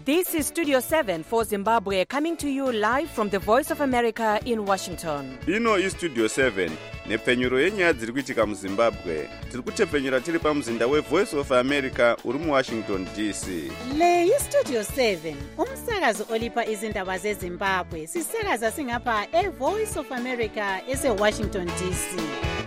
This is Studio 7 for Zimbabwe, coming to you live from the Voice of America in Washington. Ino iStudio 7 nepfenyuro yenyaya dziri kuitika muZimbabwe. Tiri kutepfenyura tiri pamuzinda weVoice of America uri muWashington DC. Le iStudio 7 umsakazo olipa izindaba zeZimbabwe. Sisakaza singapha eVoice of America eseWashington DC.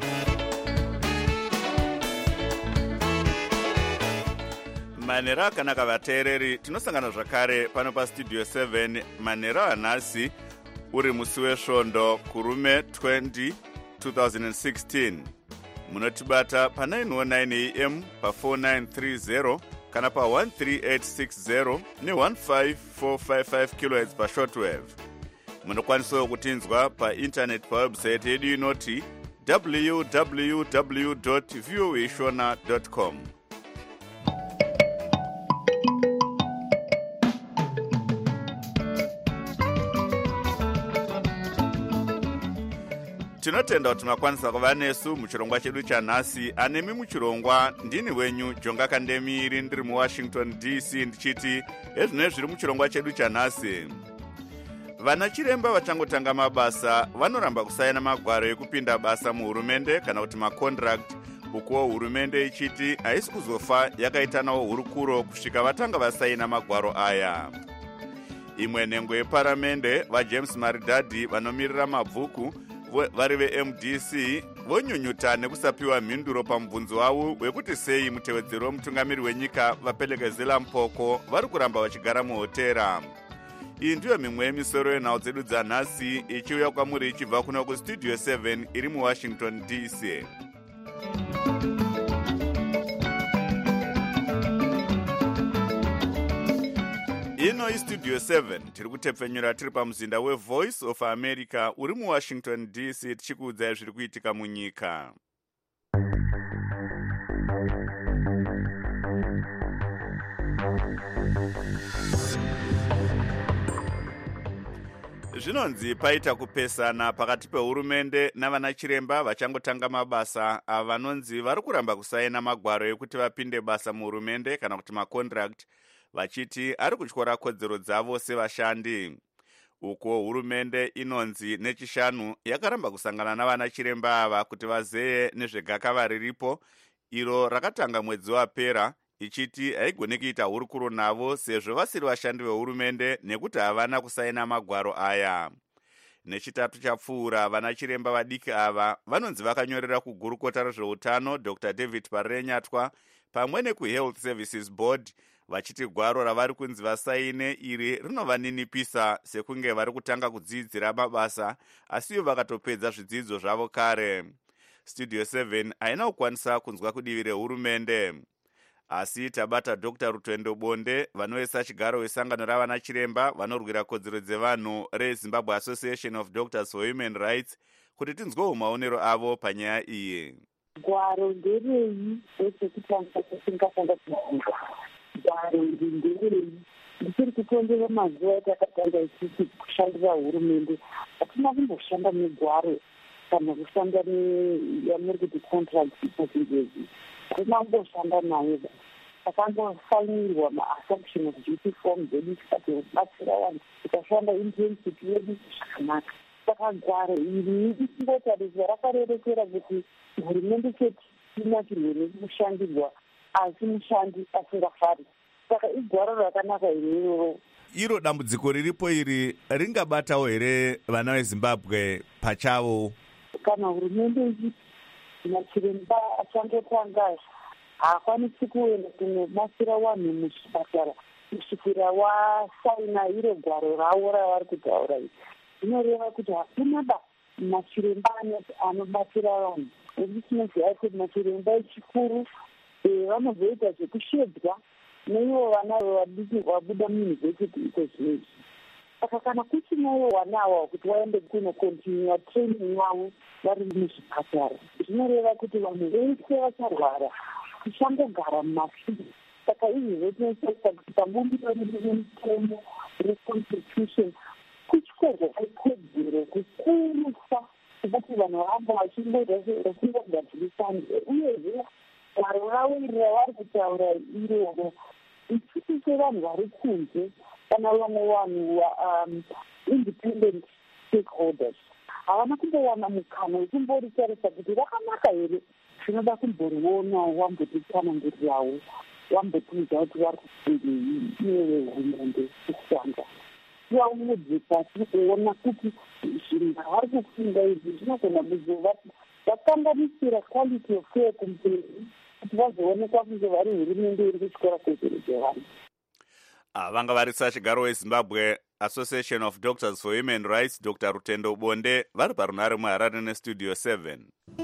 Manera akanaka vateereri, tinosangana zvakare pano paStudio 7 manera anhasi uri musi wesvondo kurume 20 2016. Munotibata pa 909 AM pa 4930 kana pa 13860 ne 15455 kHz pa shortwave. Munokwanisawo kutinzwa pa internet pa website yedu inoti www.voashona.com. Tinotenda kuti makwanisa kuva nesu muchirongwa chedu chanhasi. Anemi muchirongwa ndini wenyu Jonga Kandemiri, ndiri muWashington DC ndichiti ezvine zviri muchirongwa chedu chanhasi. Vana chiremba vachangotanga mabasa vanoramba kusaina magwaro ekupinda basa muhurumende kana kuti macontract, ukuwo hurumende ichiti haisi kuzofa yakaitanawo hurukuro kusvika vatanga vasaina magwaro aya. Imwe nhengo yeparamende vaJames Maridadi vanomirira mabvuku vari veMDC vonyunyuta nekusapiwa mhinduro pamubvunzo wavo wekuti sei mutevedzeri wemutungamiri wenyika vaPelekezela Mpoko vari kuramba vachigara muhotera. Iyi ndiyo mimwe yemisoro yenhau dzedu dzanhasi ichiuya kwamuri ichibva kuno kuStudio 7 iri muWashington DC. Ino iStudio 7 tiri kutepfenyura tiri pamuzinda weVoice of America uri muWashington DC tichikuudzai zviri kuitika munyika. Zvinonzi paita kupesana pakati pehurumende navana chiremba vachangotanga mabasa avanonzi vari kuramba kusaina magwaro ekuti vapinde basa muhurumende kana kuti macontract, vachiti ari kutyora kodzero dzavo sevashandi. Uko hurumende inonzi nechishanu yakaramba kusangana navana chiremba ava kuti vazeye nezvegakava riripo iro rakatanga mwedzi wapera, ichiti haigoni kuita hurukuro navo sezvo vasiri vashandi vehurumende nekuti havana kusaina magwaro aya. Nechitatu chapfuura vana chiremba vadiki ava vanonzi vakanyorera kugurukota rezveutano Dr. David Parenyatwa pamwe nekuHealth Services Board vachiti gwaro ravari kunzi vasaine iri rinovaninipisa sekunge vari kutanga kudzidzira mabasa asiyo vakatopedza zvidzidzo zvavo kare. Studio 7 haina kukwanisa kunzwa kudivi rehurumende. Asi tabata Dr. Rutendo Bonde vanoisa chigaro wesangano ravana chiremba vanorwira kodzero dzevanhu reZimbabwe Association of Doctors for Human Rights kuti tinzwewo maonero avo panyaya iyi. Gwaro nderei rekutanga kusingafanga kuziva. Gwaro nderei ndiri kutondera mazuva atakatanga isisi kushandira hurumende. Hatina kumboshanda negwaro kana kushanda yamuri kuti contract pachingezi. Hatina kumboshanda nayo. Takangosainirwa ma-assumption of duty form zedu tikati kubatsira vanhu tikashanda intensity yedu zvakanaka. Saka gwaro iri isingotariswa rakarerekera kuti hurumende chete inatirwe nekushandirwa asi mushandi asingafari. Saka igwaro rakanaka iroro. Iro dambudziko riripo iri ringabatawo here vana veZimbabwe pachavo? Kana hurumende ichiti machiremba achangotanga haakwanisi kuenda kunobatsira vanhu muzvipatara kusvikira wasaina iro gwaro ravo ravari kutaura iri. Zvinoreva kuti hakuna machiremba anobatsira vanhu. Ekuti tinoziva kuti machiremba echikuru vanozoita zvekushedzwa neivo vana vadiki vabuda muyunivhesiti iko zvinezvi. Saka kana kuchinayo vana ava kuti vaende kunokontinua training yavo vari muzvipatara, zvinoreva kuti vanhu vese vacharwara tichangogara mumafiri. Saka izvizvo tinotarisa kuti pabumbiro remitemo reconstitution kuchikorwa kwekodzero kukurusa kuti vanhu vamba vachingogadzirisana uyezve gwaro ravo iri ravari kutaura iroro ichisi sevanhu vari kunze kana vamwe vanhu independent stakeholders havana kumbowana mukana wekumboritarisa kuti rakanaka here zvinoda kumboriona wambotitsanangurirawo wambotiudza kuti vari kufungei iye hurumende kutanga vaudze pasi kuona kuti zvinhu zvavari kufunga izvi zvinogona kuzova vakanganisira quality of care kumberi kuti vazoonekwa kunge vari hurumende iri kuchikora kwezveredze vanhu. Vanga varisa chigaro weZimbabwe Association of Doctors for Human Rights Dr. Rutendo Bonde vari parunare muHarare nestudio 7.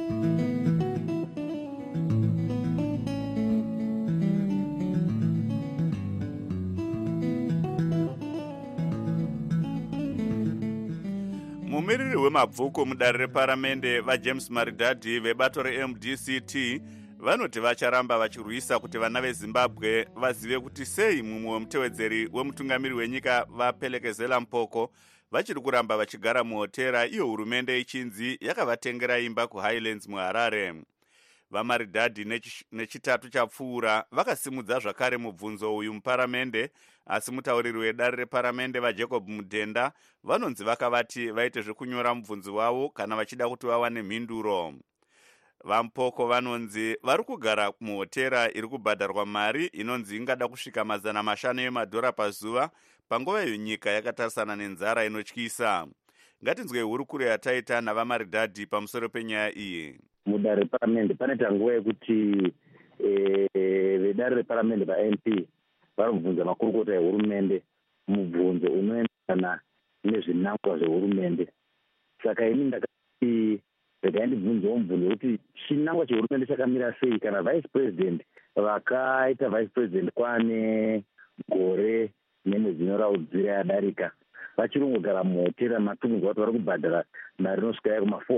Mumiriri wemabvuku mudare reparamende vaJames Maridadi vebato reMDCT vanoti vacharamba vachirwisa kuti vana veZimbabwe vazive kuti sei mumwe wemutevedzeri wemutungamiri wenyika vaPelekezela Mpoko vachiri kuramba vachigara muhotera iyo hurumende ichinzi yakavatengera imba kuHighlands muHarare. VaMaridadi nechitatu chapfuura vakasimudza zvakare mubvunzo uyu muparamende, asi mutauriri wedare reparamende vaJacob Mudhenda vanonzi vakavati vaite zvekunyora mubvunzo wavo kana vachida kuti vawane mhinduro. VaMpoko vanonzi vari kugara muhotera iri kubhadharwa mari inonzi ingada kusvika $500 emadhora pazuva panguva iyo nyika yakatarisana nenzara inotyisa. Ngatinzwe hurukuro yataita navaMaridadi pamusoro penyaya iyi. Mudare reparamende panoita nguva yekuti vedare reparamende vaMP vari kubvunza makurukota ehurumende mubvunzo unoenderana nezvinangwa zvehurumende. Saka ini ndakati regai ndibvunzewo mubvunzo wekuti chinangwa chehurumende chakamira sei kana vice president vakaita vice president kwane gore nemwedzi inoraudzira yadarika vachiri kugara muhotera matumirwa kuti vari kubhadhara mari inosvika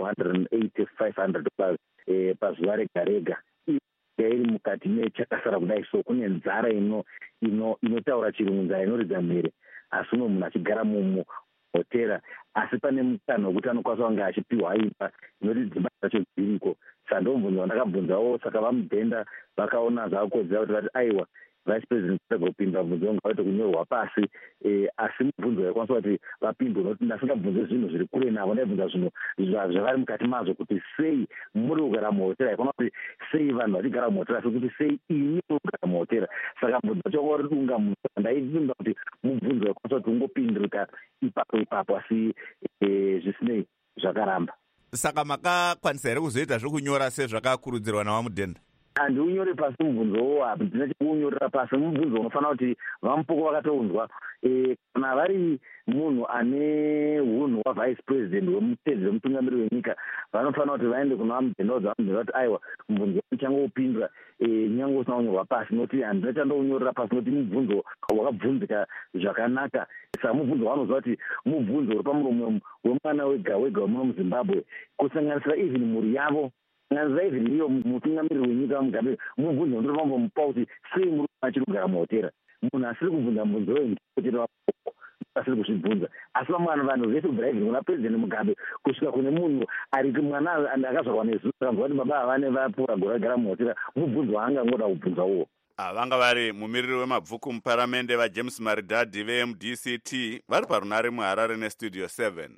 $480-500 pazuva rega rega. Iri mukati mechakasara kudai, so kune nzara inotaura chirungu, nzara inoridza mhere, asi uno munhu achigara muhotera asi pane mukana wekuti anokwanisa kunge achipiwa imba inoti dzimba dzacho dziriko. Saka ndomubvunzo wandakabvunzawo, saka vaMudhenda vakaona zvavakodzera kuti vati aiwa vice president kutsvaga kupinda mubvunzo wangu vaite kunyorwa pasi, asi mubvunzo yaikwanisa kuti vapindwe nokuti ndasingabvunze zvinhu zviri kure navo, ndaibvunza zvinhu zvavari mukati mazvo, kuti sei muri kugara muhotera, ikona kuti sei vanhu vachigara muhotera, sekuti sei ini muri kugara muhotera. Saka mubvunzo wacho wari dunga munhu, ndaipinda kuti mubvunzo waikwanisa kuti ungopindurika ipapo asi zvisinei zvakaramba. Saka makakwanisa here kuzoita zvekunyora sezvakakurudzirwa navaMudhenda? Handiunyore pasi mubvunzo hapo, ndina chekuunyorera pasi. Mubvunzo unofanira kuti vaMupoko vakatounzwa kana vari munhu ane hunhu hwavice president wemutevedzeri wemutungamiri wenyika, vanofanira kuti vaende kuna vaMudhenda vaudza kuti aiwa mubvunzo uchangoupindura nyange usina kunyorwa pasi, nokuti handina chandounyorera pasi, nokuti mubvunzo wakabvunzika zvakanaka. Saka mubvunzo wanoziva kuti mubvunzo uri pamuromo wemwana wega wega wemuno muZimbabwe, kusanganisira even mhuri yavo, kusanganisira even iyo mutungamiri wenyika mugabe. Mubvunzo ndiri pambomupa kuti sei muri achiri kugara muhotera. Munhu asiri kubvunza mubvunzo wekuchera asiri kuzvibvunza, asi vamwana vanhu vese kubvira even kuna president Mugabe kusvika kune munhu ari mwana akazvarwa nezuva akanzwa kuti baba havane vapfuura gore agara muhotera, mubvunzo waangangoda kubvunza uwo. Vanga vari mumiriri wemabvuku muparamende vaJames Maridadi veMDCT vari parunare muHarare nestudio 7.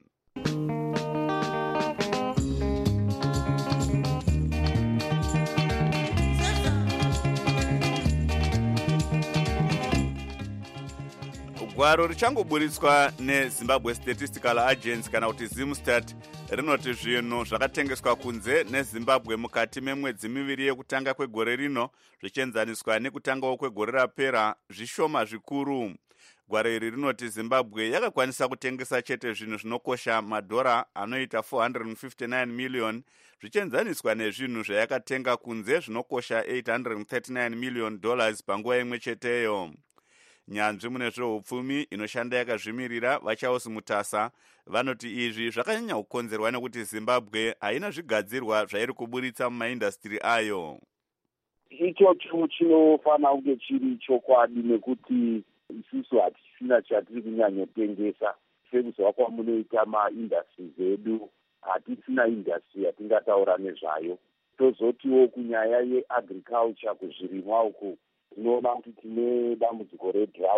Gwaro richangoburitswa neZimbabwe Statistical Agency kana kuti Zimstat rinoti zvinhu zvakatengeswa kunze neZimbabwe mukati memwedzi miviri yekutanga kwegore rino zvichienzaniswa nekutangawo kwegore rapera zvishoma zvikuru. Gwaro iri rinoti Zimbabwe yakakwanisa kutengesa chete zvinhu zvinokosha madhora anoita 459 million zvichienzaniswa nezvinhu zvayakatenga kunze zvinokosha $839 million panguva imwe cheteyo. Nyanzvi mune zveupfumi inoshanda yakazvimirira vaCharles Mutasa vanoti izvi zvakanyanya kukonzerwa nekuti Zimbabwe haina zvigadzirwa zvairi kuburitsa mumaindastri ayo. Ichocho chinofanira kunge chiri chokwadi nekuti isusu hatisina chatiri kunyanyotengesa. Sekuzova kwamunoita maindastries edu, hatisina indastry yatingataura nezvayo. Tozotiwo kunyaya yeagriculture, kuzvirimwa uku tinoona kuti tine dambudziko redrought.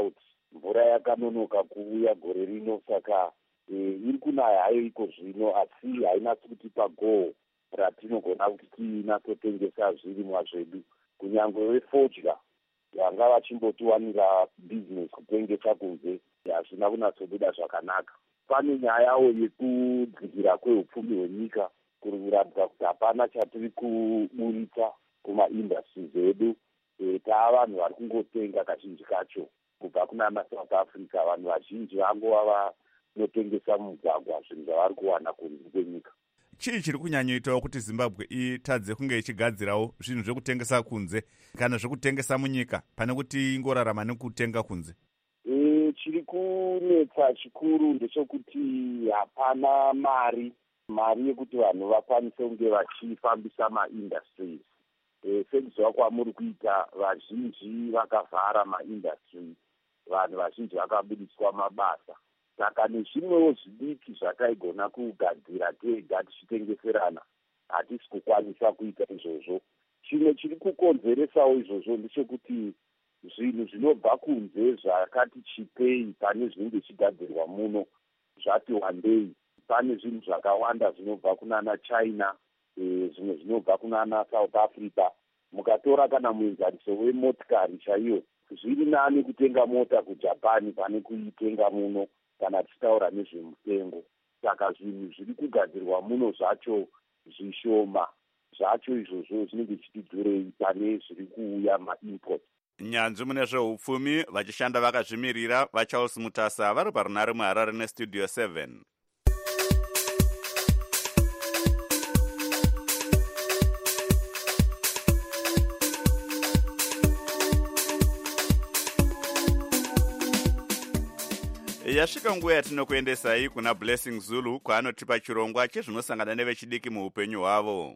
mvura yakanonoka kuuya gore rino, saka iri kunaya hayo iko zvino, asi hainatsi kutipa goho ratinogona kuti tinatsotengesa zvirimwa zvedu. Kunyange vefodya vanga vachimbotiwanira bhizinesi kutengesa kunze, hazvina kunatsobuda zvakanaka. Pane nyayawo yekudzikira kweupfumi hwenyika, kuri kuratidza kuti hapana chatiri kuburitsa kumaindastries edu. Taa vanhu vari kungotenga kazhinji kacho kubva kunana South Africa. Vanhu vazhinji vangova vanotengesa mugwagwa zvinhu zvavari kuwana kunze kwenyika. Chii chiri kunyanyoitawo kuti Zimbabwe itadze kunge ichigadzirawo zvinhu zvekutengesa kunze kana zvekutengesa munyika pane kuti ingorarama nekutenga kunze? Chiri kunetsa chikuru ndechekuti hapana mari yekuti vanhu vakwanise kunge vachifambisa maindastries. Sekuzva kwamuri kuita, vazhinji vakavhara maindastries, vanhu vazhinji vakabudiswa mabasa. Saka nezvimwewo zvidiki zvataigona kugadzira tega tichitengeserana, hatisi kukwanisa kuita izvozvo. Chimwe chiri kukonzeresawo izvozvo ndechekuti zvinhu zvinobva kunze zvakati chipei pane zvinenge zvichigadzirwa muno zvati wandei. Pane zvinhu zvakawanda zvinobva kunana China, zvimwe zvinobva kunana South Africa. Mukatora kana muenzaniso wemotikari chaiyo, zviri nani kutenga mota kuJapani pane kuitenga muno kana tichitaura nezvemutengo. Saka zvinhu zviri kugadzirwa muno zvacho zvishoma, zvacho izvozvo zvinenge zvichidhurei pane zviri kuuya maimport. Nyanzvi mune zveupfumi vachishanda vakazvimirira vaCharles Mutasa vari parunare muHarare neStudio 7. Yasvika nguva yatinokuendesai kuna Blessing Zulu kwaanotipa chirongwa chezvinosangana nevechidiki muupenyu hwavo.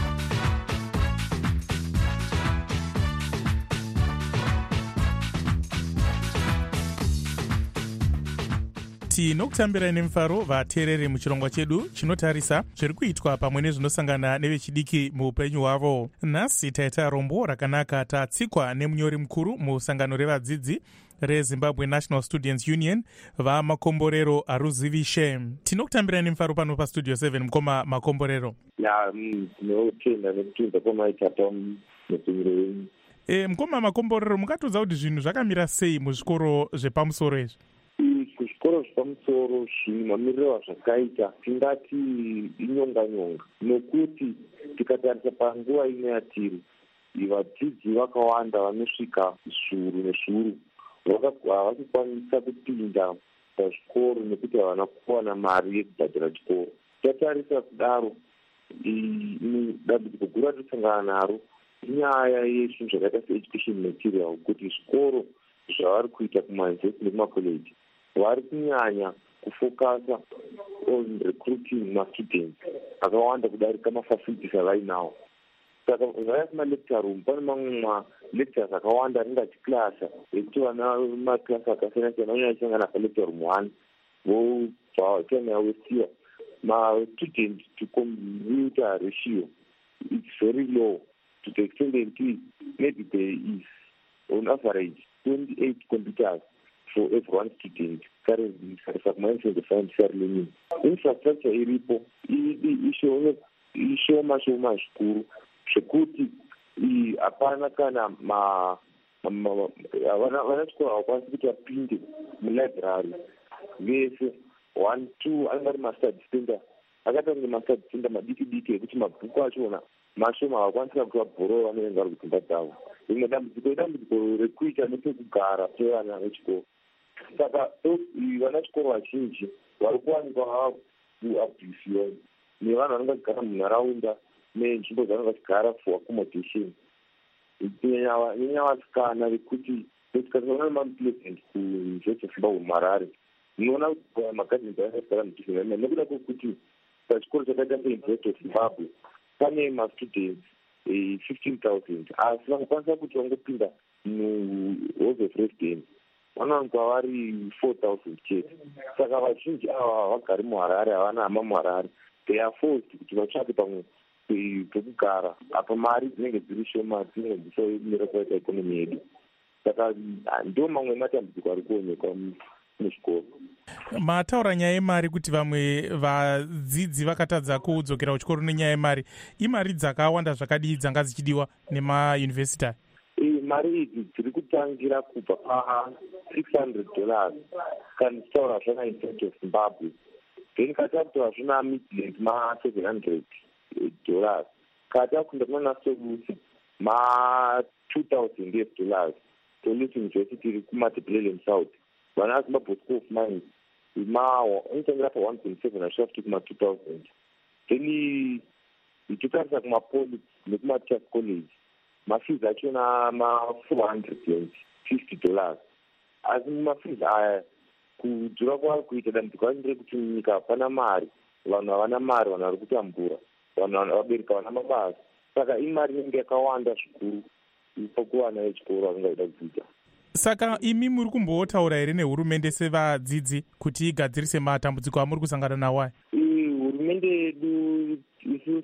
tinokutambira nemufaro vateereri muchirongwa chedu chinotarisa zviri kuitwa pamwe nezvinosangana nevechidiki muupenyu hwavo. Nhasi taita rombo rakanaka tatsikwa nemunyori mukuru musangano revadzidzi reZimbabwe National Students Union vaMakomborero Aruzivishe. Tinokutambira nemufaro pano paStudio 7 mukoma Makomborero. Tinotenda nekutunza kwamaita pamupenyu wenyu. Mukoma Makomborero, mukatudza kuti zvinhu zvakamira sei muzvikoro zvepamusoro izvi? Kuzvikoro zvepamusoro mamiriro azvakaita tingati inyonga-nyonga, nokuti tikatarisa panguva ino yatiri, vadzidzi vakawanda vanosvika zviuru nezviuru havakukwanisa kupinda pazvikoro nekuti havana kuwana mari yekubhadhira chikoro. Tatarisa kudaro, dambudziko guru ratisangana naro inyaya yezvinhu zvakaita seeducation material, kuti zvikoro zvavari kuita kumayunivhesiti nekumakoleji vari kunyanya kufokasa on recruiting mastudents akawanda kudarika mafacilities avainawo. Saka vaya kumalecture room pane mamwe malectures akawanda anenge achiklasa ekuti vana maklasi akasiyana-siyana vanonyachangana palecture room 1 vobva chana wesiwa. Ma-student to computer ratio it's very low to the extent that maybe there is on average 28 computers for every one student currently the scientific learning. Infrastructure iripo ishoma zvikuru zvekuti hapana kana vanachikoro havakwanisi kuti vapinde mulibrary vese 1, 2 anenge ari mastudy center, akatange mastudy center madiki-diki ekuti mabhuku achona mashoma havakwanisika kuti vabhorowa vanoenga vari kudzimba dzavo. Rimwe dambudziko rekuita nepekugara pevana vechikoro. Saka vanachikoro vazhinji vari kuwanikwa vava kuabhisiwa nevanhu vanenge vachigara munharaunda nenzvimbo dzavanenge vachigara for accommodation. Nyanya vasikana vekuti tikataura nemamupleasant kuJoseph Zimbabwe muHarare, munoona kuti magadheni aigara mudhizinai nekuda kwekuti pachikoro chakaita seUniversity of Zimbabwe pane mastudents 15,000 asi vakakwanisa kuti vangopinda muhalls of residence vanowanikwa vari 4,000 chete. Saka vazhinji ava havagari muHarare, havana hama muHarare, they are forced kuti vatsvake pamwe pekugara apa mari dzinenge dziri shoma dzinenge dzisamira kwaita ikonomi yedu. saka ndo mamwe matambudziko ari kuonekwa muzvikoro. Mataura nyaya yemari kuti vamwe vadzidzi vakatadza kudzokera kuchikoro nenyaya yemari. Imari dzakawanda zvakadii dzanga dzichidiwa nemayunivhesiti? Mari idzi dziri kutangira kubva pa$600 kana tichitaura zvana in Zimbabwe, then katakutora zvina midland ma$700 kana takunda kuna solution ma$2,000 solution university iri kuMatabeleland South vana Zimbabwe School of Mines inotangira pa$1.7 achiva kuti kuma$2,000. Then ichitarisa kumaPoly nekumaTeachers College mafees achona ma$450. Asi mafees aya kudhura kwaari kuita dambudziko racho nderekuti munyika hapana mari, vanhu havana mari, vanhu vari kutambura, vanhu vabereki havana mabasa, saka imari inenge yakawanda zvikuru pakuvana vechikoro vasingaida kudzidza. Saka imi muri kumbotaura here nehurumende sevadzidzi kuti igadzirise matambudziko amuri kusangana nawo? Hurumende yedu isu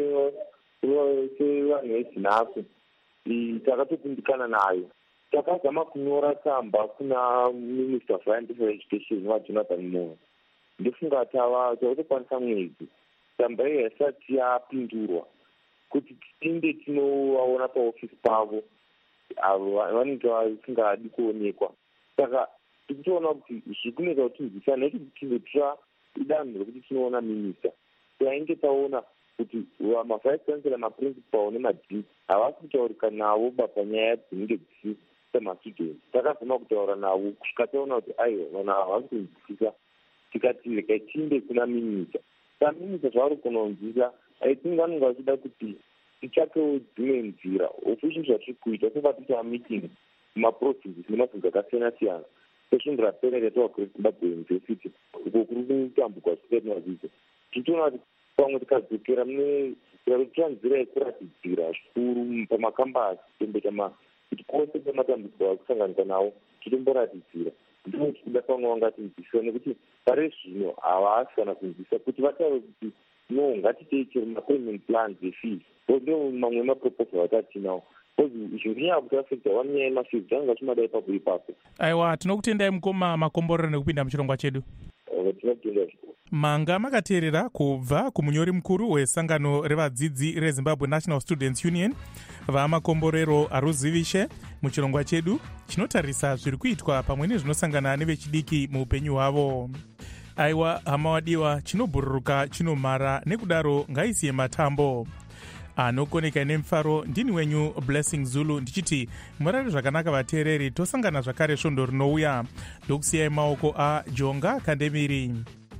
sevanhu vezinhasi takatopindikana nayo. Takazama kunyora tsamba kuna Minister of Scientific Education waJonathan Moore. Ndofunga tavakwanisa mwedzi tsamba iyi haisati yapindurwa kuti tinde tinovaona paofisi pavo avo vanenge vasingadi kuonekwa. Saka tirikutoona kuti zvikuneka kuti tinzwisana nekuti tingotora danho rekuti tinoona minista tainge taona kuti mavice chancellor, maprincipal nemadini havasi kutaurika navo panyaya dzinenge dzisisa mastudents. Takazama kutaura navo kusvika taona kuti aiwa vanhu havasi kunzwisisa, tikati regai tiinde kuna minista. Saka minista zvaari kunonzwisa aitinga vanenge vachida kuti titsvakewo dzimwe nzira official zvatiri kuita sofa tiita meeting maprocesses nemabvunzo akasiyana-siyana sesvinhu rapera ratawa Great Zimbabwe University uko kuri kutambudzwa zvisingatinazvizo. Titoona kuti pamwe tikadzokera tora nzira yekuratidzira zvikuru pamakambasi kutombeta kuti kwose kwematambudziko ari kusanganika nawo titomboratidzira ndimo tichida pamwe vangatinzwisisa nekuti pare zvino havasi kana kunzwisisa kuti vataure kuti no ngatitei chero mapayment plans efees ndo mamwe maproposal atatinawo zvinyaya kuti afekta wanyaya yemafees dzanga chimadai ipapo ipapo. Aiwa, tinokutendai mukoma makomborero nekupinda muchirongwa chedu. Tinokutendai zvikuru. Manga makateerera kubva kumunyori mukuru wesangano revadzidzi reZimbabwe National Students Union vamakomborero Aruzivishe muchirongwa chedu chinotarisa zviri kuitwa pamwe nezvinosangana nevechidiki muupenyu hwavo. Aiwa hama wadiwa, chinobhururuka chinomara, nekudaro ngaisiye matambo. Anokoneka nemufaro ndini wenyu Blessing Zulu ndichiti murare zvakanaka vateereri, tosangana zvakare svondo rinouya. Ndokusiyai maoko aJonga Kandemiri.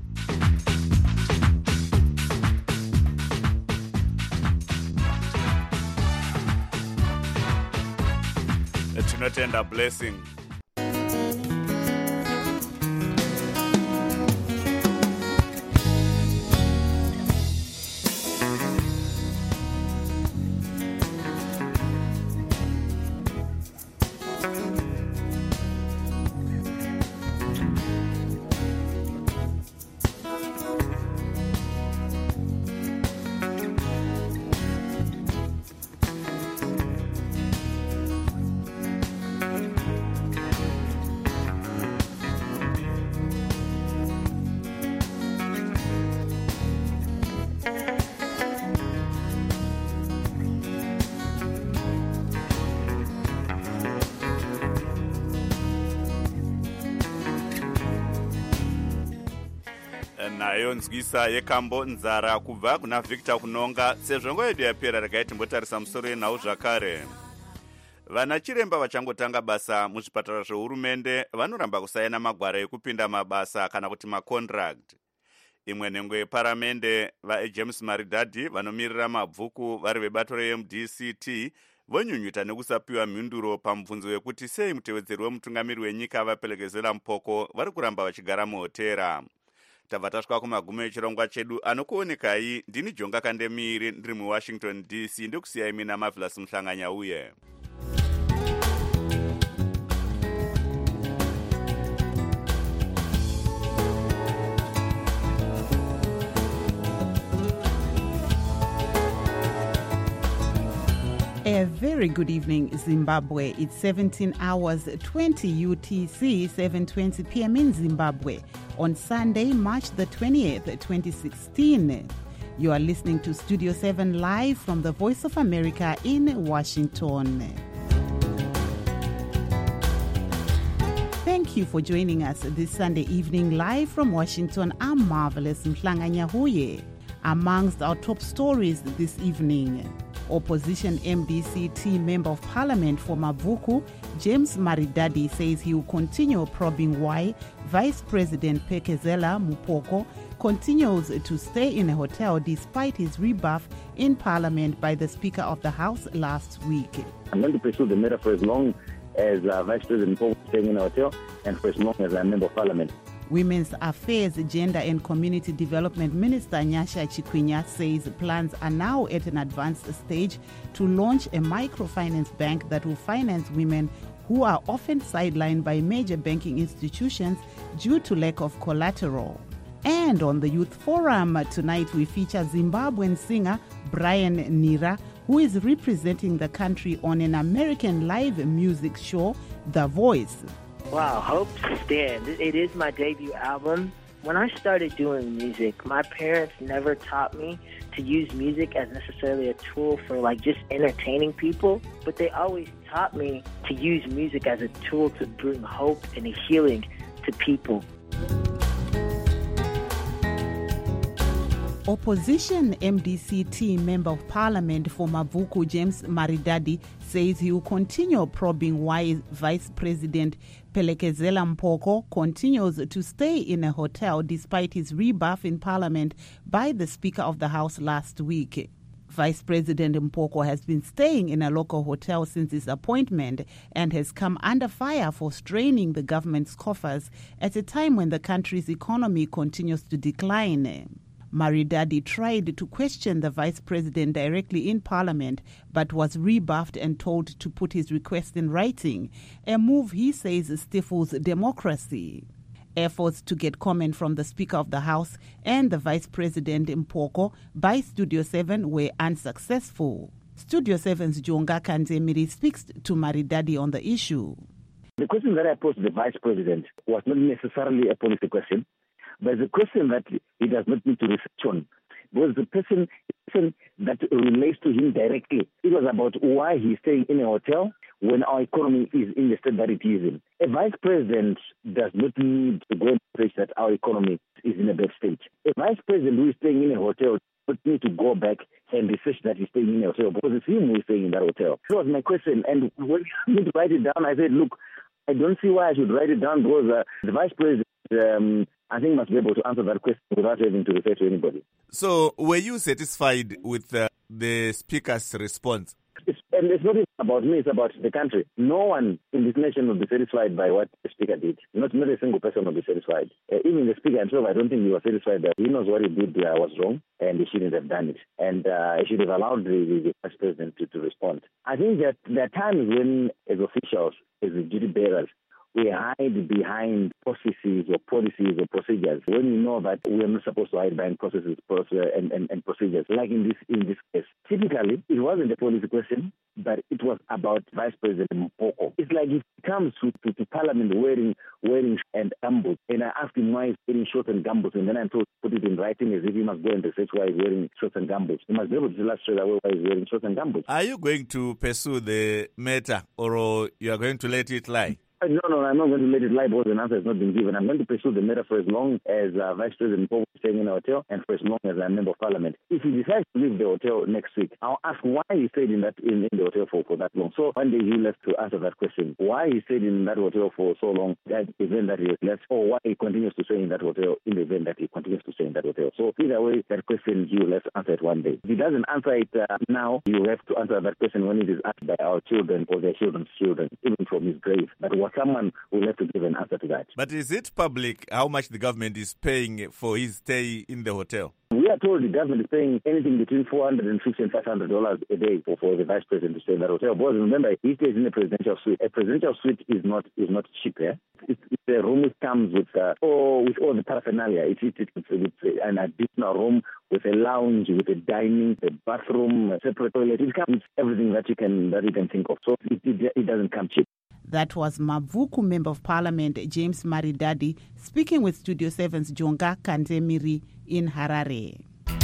Tinotenda Blessing. nayo nzwisa yekambo nzara kubva kuna Victor Kunonga. Sezvo nguva yedu yapera, regai timbotarisa musoro yenhau zvakare. Vana chiremba vachangotanga basa muzvipatara zvehurumende vanoramba kusaina magwara ekupinda mabasa kana kuti macontract. Imwe nhengo yeparamende vaJames Maridadhi vanomirira mabvuku vari vebato reMDCT vonyunyuta nekusapiwa mhinduro pamubvunzo wekuti sei mutevedzeri wemutungamiri wenyika vapelekezera mupoko vari kuramba vachigara muhotera. Tabva tasvika kumagumo echirongwa chedu. Anokuonekai ndini Jonga Kandemiri ndiri muWashington DC, ndokusiyai mina Marvelous Muhlanganya uye. A very good evening, Zimbabwe. It's 17 hours 20 UTC, 7:20 p.m. in Zimbabwe on Sunday, March the 20th, 2016. You are listening to Studio 7 live from the Voice of America in Washington. Thank you for joining us this Sunday evening live from Washington. I'm Marvelous Mhlanganyahuye. Amongst our top stories this evening, opposition MDC team member of parliament for Mavuku, James Maridadi, says he will continue probing why Vice President Phelekezela Mupoko continues to stay in a hotel despite his rebuff in parliament by the Speaker of the House last week. I'm going to pursue the matter for as long as Vice President Mupoko is staying in a hotel and for as long as I'm member of parliament. Women's Affairs, Gender and Community Development Minister Nyasha Chikwinya says plans are now at an advanced stage to launch a microfinance bank that will finance women who are often sidelined by major banking institutions due to lack of collateral. And on the Youth Forum tonight, we feature Zimbabwean singer Brian Nira, who is representing the country on an American live music show, The Voice. Wow, Hope to Stand. It is my debut album. When I started doing music, my parents never taught me to use music as necessarily a tool for just entertaining people, but they always taught me to use music as a tool to bring hope and a healing to people. Opposition MDC team member of parliament for Mavuku, James Maridadi, says he will continue probing why Vice President Phelekezela Mupoko continues to stay in a hotel despite his rebuff in parliament by the Speaker of the House last week. Vice President Mupoko has been staying in a local hotel since his appointment and has come under fire for straining the government's coffers at a time when the country's economy continues to decline. Maridadi tried to question the vice president directly in parliament but was rebuffed and told to put his request in writing, a move he says stifles democracy. Efforts to get comment from the Speaker of the House and the Vice President Mupoko by Studio 7 were unsuccessful. Studio 7's Jonga Kanzemiri speaks to Maridadi on the issue. The question that I posed to the Vice President was not necessarily a policy question, but it's a question that he does not need to research on, because the person that relates to him directly. It was about why he's staying in a hotel when our economy is in the state that it is in. A vice president does not need to go and preach that our economy is in a bad state. A vice president who is staying in a hotel does not need to go back and research that he's staying in a hotel, because it's him who is staying in that hotel. That was my question, and when I need to write it down, I said, look, I don't see why I should write it down, because the vice president I think must be able to answer that question without having to refer to anybody. So, were you satisfied with the Speaker's response? And it's not even about me, it's about the country. No one in this nation will be satisfied by what the Speaker did. Not a single person will be satisfied. Even the Speaker himself, I don't think he was satisfied that he knows what he did was wrong and he shouldn't have done it. And he should have allowed the Vice President to respond. I think that there are times when, as officials, as duty bearers, we hide behind processes or policies or procedures when we know that we are not supposed to hide behind processes and procedures. Like in this case, typically it wasn't a policy question, but it was about Vice President Mupoko. It's like if he comes to Parliament wearing and gumboots, and I ask him why he's wearing shorts and gumboots, and then I'm told to put it in writing as if he must go and research why he's wearing shorts and gumboots. He must be able to tell us straight away why he's wearing shorts and gumboots. Are you going to pursue the matter, or you are going to let it lie? No, I'm not going to let it lie, because an answer has not been given. I'm going to pursue the matter for as long as Vice President Mupoko is staying in a hotel and for as long as I'm a member of parliament. If he decides to leave the hotel next week, I'll ask why he stayed in the hotel for that long. So one day he'll have to answer that question. Why he stayed in that hotel for so long, that event that he has left, or why he continues to stay in that hotel in the event that he continues to stay in that hotel. So either way, that question he will have to answer it one day. If he doesn't answer it now, he will have to answer that question when it is asked by our children or their children's children, even from his grave. But someone will have to give an answer to that. But is it public how much the government is paying for his stay in the hotel? We we are told the government is paying anything between $450 and $500 a day for the vice president to stay in that hotel. Because remember, he stays in a presidential suite. A presidential suite is not cheap. Yeah? It's a room that comes with all the paraphernalia. It's an additional room with a lounge, with a dining, a bathroom, a separate toilet. It comes with everything that you can think of. So it doesn't come cheap. That was Mavuku Member of Parliament James Maridadi speaking with Studio 7's Jonga Kantemiri in Harare.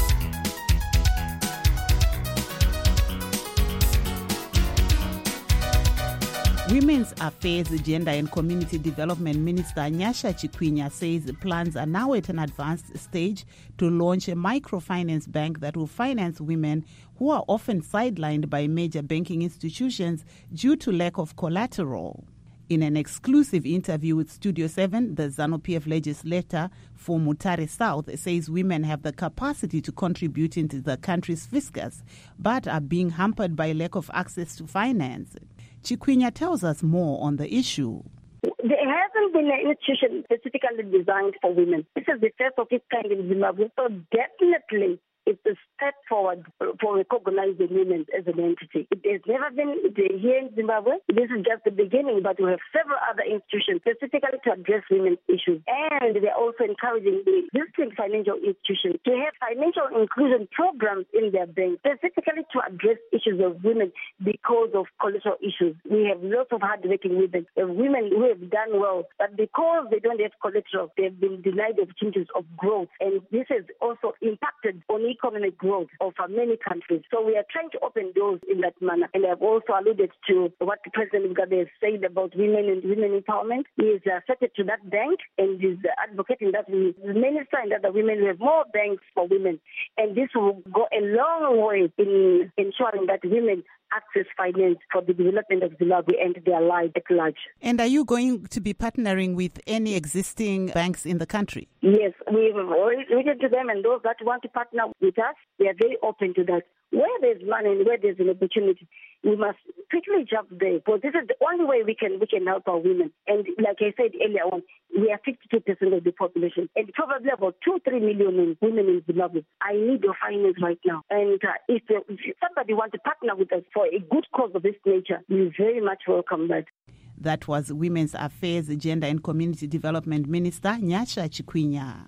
Women's Affairs, Gender and Community Development Minister Nyasha Chikwinya says plans are now at an advanced stage to launch a microfinance bank that will finance women who are often sidelined by major banking institutions due to lack of collateral. In an exclusive interview with Studio 7, the ZANU-PF legislator for Mutare South says women have the capacity to contribute into the country's fiscus, but are being hampered by lack of access to finance. Chikwinya tells us more on the issue. There hasn't been an institution specifically designed for women. This is the first of its kind in Zimbabwe, so definitely it's a step forward for recognizing women as an entity. It has never been here in Zimbabwe. This is just the beginning, but we have several other institutions specifically to address women's issues. And they're also encouraging the existing financial institutions to have financial inclusion programs in their banks, specifically to address issues of women because of collateral issues. We have lots of hardworking women, women who have done well, but because they don't have collateral, they've been denied opportunities of growth. And this has also impacted on economic growth of many countries. So we are trying to open doors in that manner. And I've also alluded to what President Mugabe has said about women and women empowerment. He is affected to that bank and is advocating that the minister and other women will have more banks for women. And this will go a long way in ensuring that women access finance for the development of Zimbabwe and their lives at large. And are you going to be partnering with any existing banks in the country? Yes, we've already written to them, and those that want to partner with us, we are very open to that. Where there's money and where there's an opportunity, we must quickly jump there. Because this is the only way we can help our women. And like I said earlier on, we are 52% of the population, and probably about 2-3 million women in Zimbabwe. I need your finance right now. And if somebody wants to partner with us for a good cause of this nature, we very much welcome that. That was Women's Affairs, Gender and Community Development Minister Nyasha Chikwinya.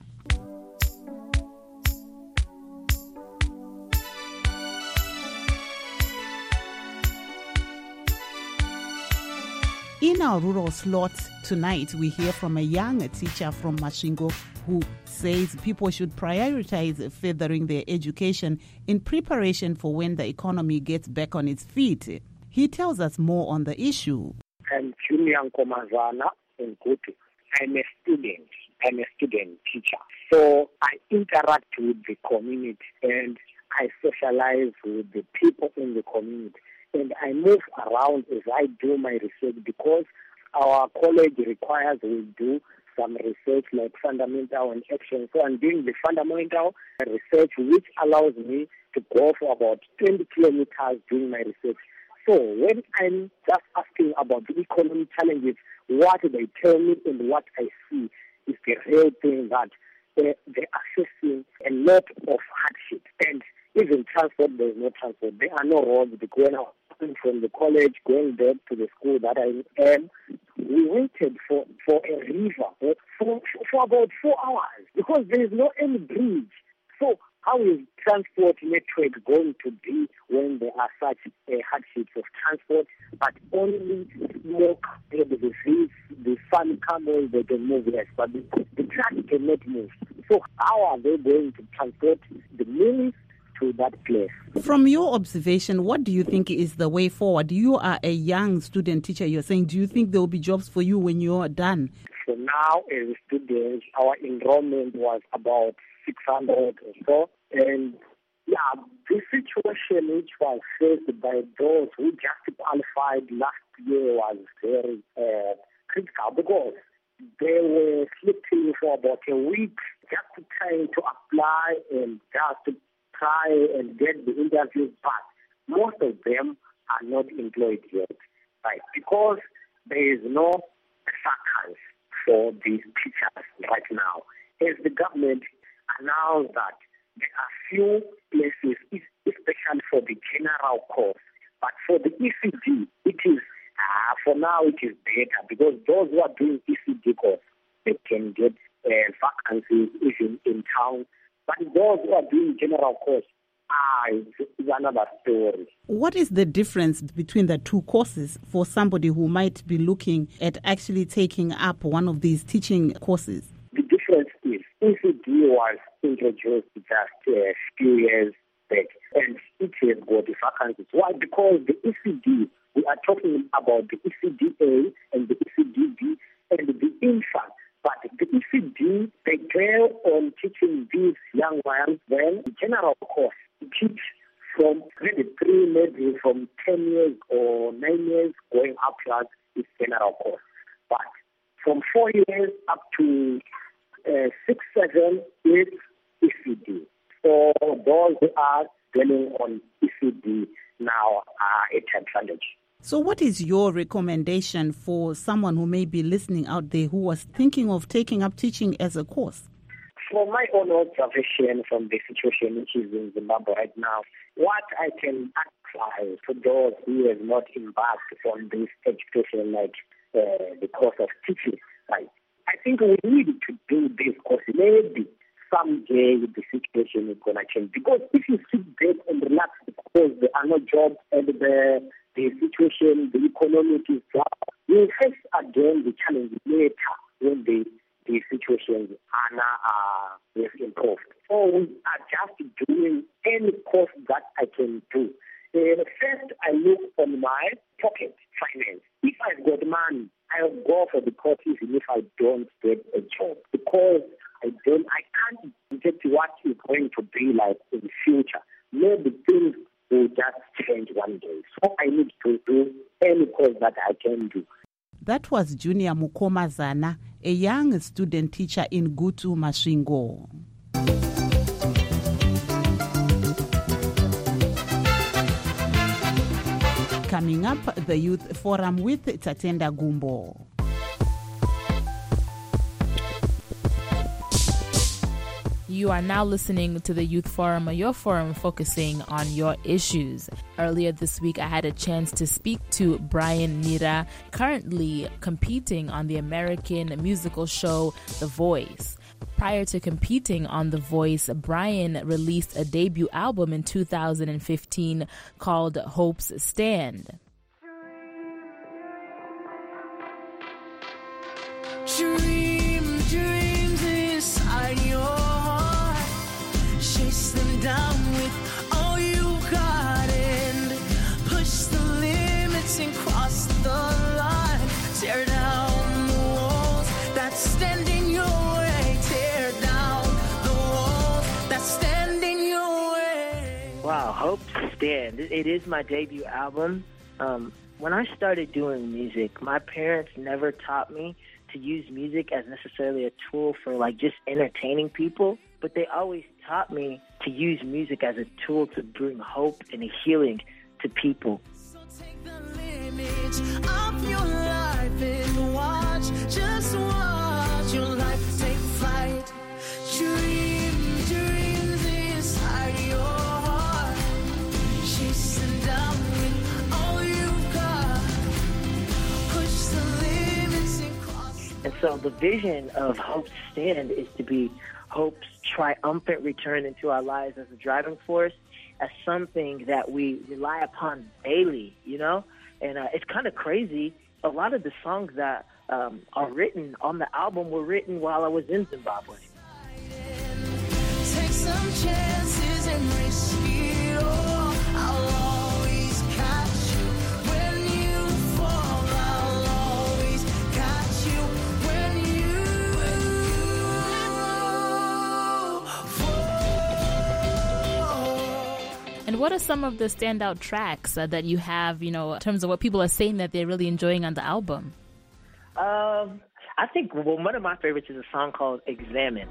In our rural slots tonight, we hear from a young teacher from Masvingo who says people should prioritize furthering their education in preparation for when the economy gets back on its feet. He tells us more on the issue. I'm Julian Komazana in Kutu. I'm a student teacher. So I interact with the community and I socialize with the people in the community. And I move around as I do my research because our college requires we do some research like fundamental and action. So I'm doing the fundamental research, which allows me to go for about 20 kilometers doing my research. So when I'm just asking about the economic challenges, what they tell me and what I see is the real thing that they're facing a lot of hardship. And even transport, there's no transport. There are no roads. When I was from the college, going back to the school that I am, we waited for a river for about 4 hours because there is no any bridge. So how is transport network going to be when there are such hardships of transport, but only smoke, the sun camels, they can move less, but the truck cannot move. So how are they going to transport the meals to that place? From your observation, what do you think is the way forward? You are a young student teacher. You're saying, do you think there will be jobs for you when you're done? So now, as students, our enrollment was about 600 or so. And yeah, the situation which was faced by those who just qualified last year was very critical because they were sleeping for about a week just trying to apply and just to try and get the interviews, but most of them are not employed yet, right? Because there is no vacancy for these teachers right now. As the government announced that there are few places, especially for the general course. But for the ECD, it is, for now, it is better because those who are doing ECD course, they can get vacancies even in town. But those who are doing general course, it's another story. What is the difference between the two courses for somebody who might be looking at actually taking up one of these teaching courses? The difference is ECD was introduced just a few years back, and it has got the vacancies. Why? Because the ECD, we are talking about the ECDA and the ECDB and the infant. But the ECD, they dwell on teaching these young ones when the general course teach from grade 3, maybe from 10 years or 9 years going upwards is general course. But from 4 years up to 6, 7 is ECD. So those who are dwelling on ECD now are at advantage. So what is your recommendation for someone who may be listening out there who was thinking of taking up teaching as a course? From my own observation from the situation which is in Zimbabwe right now, what I can advise to those who have not embarked on this education like the course of teaching, right? I think we need to do this course. Maybe someday the situation is going to change. Because if you sit back and relax because there are no jobs and the situation, the economy is down, you will face again the challenge later when the situations are improved. So we are just doing any course that I can do. First, I look on my pocket finance. If I've got money, I'll go for the course even if I don't get a job. Because I can't predict what is going to be like in the future. Maybe things will just change one day. So I need to do any course that I can do. That was Junior Mukomazana, a young student teacher in Gutu, Masvingo. Coming up, the Youth Forum with Tatenda Gumbo. You are now listening to the Youth Forum, your forum focusing on your issues. Earlier this week, I had a chance to speak to Brian Nira, currently competing on the American musical show The Voice. Prior to competing on The Voice, Brian released a debut album in 2015 called Hope's Stand. Dreams inside your heart, chase them down with all you got and push the limits and cross the line. Tear down the walls that stand in your way. Tear down the walls that stand in your way. Wow, Hope's Stand. It is my debut album. When I started doing music, my parents never taught me to use music as necessarily a tool for like just entertaining people, but they always taught me to use music as a tool to bring hope and a healing to people. So take the limits of your life and watch, just watch your life take flight. Dreams inside your heart, chasing down with all you've got. Push the limits and cross. And so the vision of Hope's Stand is to be Hope's triumphant return into our lives as a driving force, as something that we rely upon daily, you know? And it's kind of crazy. A lot of the songs that are written on the album were written while I was in Zimbabwe. Take some chances and risk it all. I'll always catch you when you fall. I'll always catch you when you fall. And what are some of the standout tracks that you have, you know, in terms of what people are saying that they're really enjoying on the album? I think one of my favorites is a song called Examine.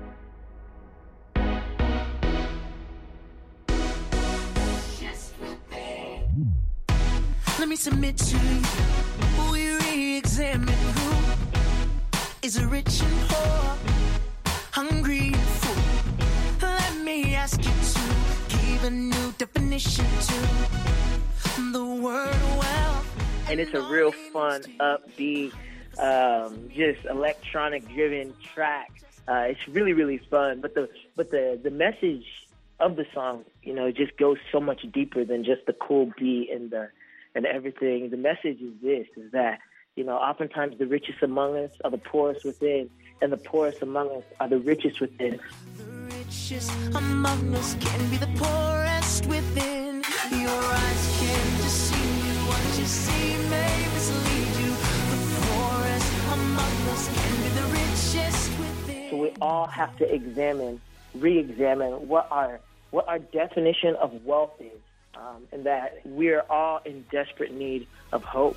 Let me submit to you. We re-examine who is rich and poor, hungry and full. Let me ask you to give a new definition to the word wealth. And it's a real fun, upbeat, just electronic-driven track. It's really, really fun. But the message of the song, you know, just goes so much deeper than just the cool beat and everything. The message is this: is that, you know, oftentimes the richest among us are the poorest within, and the poorest among us are the richest within. The richest among us can be the poorest within. Your eyes can deceive you. What you see may mislead you. The poorest among us can be the richest within. So we all have to re-examine what our definition of wealth is, and that we're all in desperate need of hope.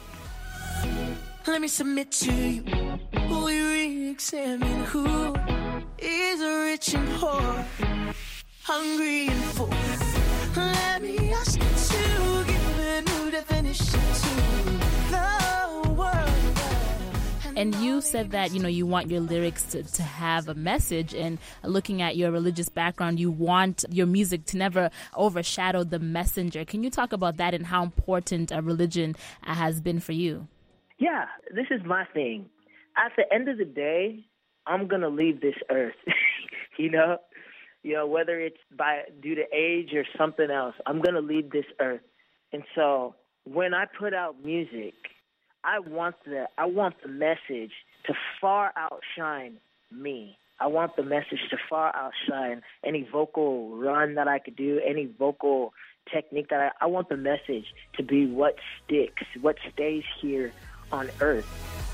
Let me submit to you. We re-examine who is rich and poor, hungry and full. Let me ask you to give a new definition to the world. And you said that, you know, you want your lyrics to have a message, and looking at your religious background, you want your music to never overshadow the messenger. Can you talk about that and how important religion has been for you? Yeah, this is my thing. At the end of the day, I'm going to leave this earth, you know, whether it's due to age or something else, I'm going to leave this earth. And so when I put out music, I want the message to far outshine me. I want the message to far outshine any vocal run that I could do, any vocal technique that I want the message to be what sticks, what stays here on earth.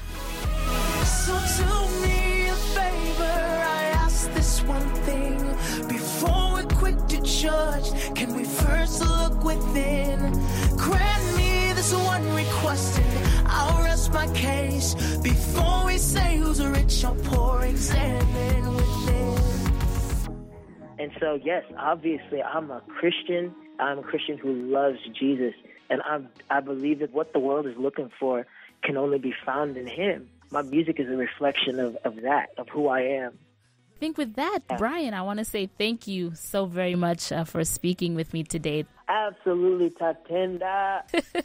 So do me a favor, I ask this one thing. Before we quit to judge, can we first look within? Grant me this one request and I'll rest my case. Before we say who's rich or poor, examine within. And so, yes, obviously, I'm a Christian. I'm a Christian who loves Jesus. And I believe that what the world is looking for can only be found in him. My music is a reflection of that, of who I am. I think with that, Brian, I want to say thank you so very much for speaking with me today. Absolutely, Tatenda.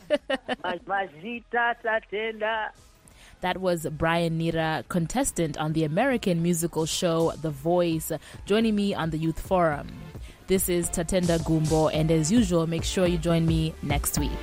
Majita Tatenda. That was Brian Nira, contestant on the American musical show The Voice, joining me on the Youth Forum. This is Tatenda Gumbo, and as usual, make sure you join me next week.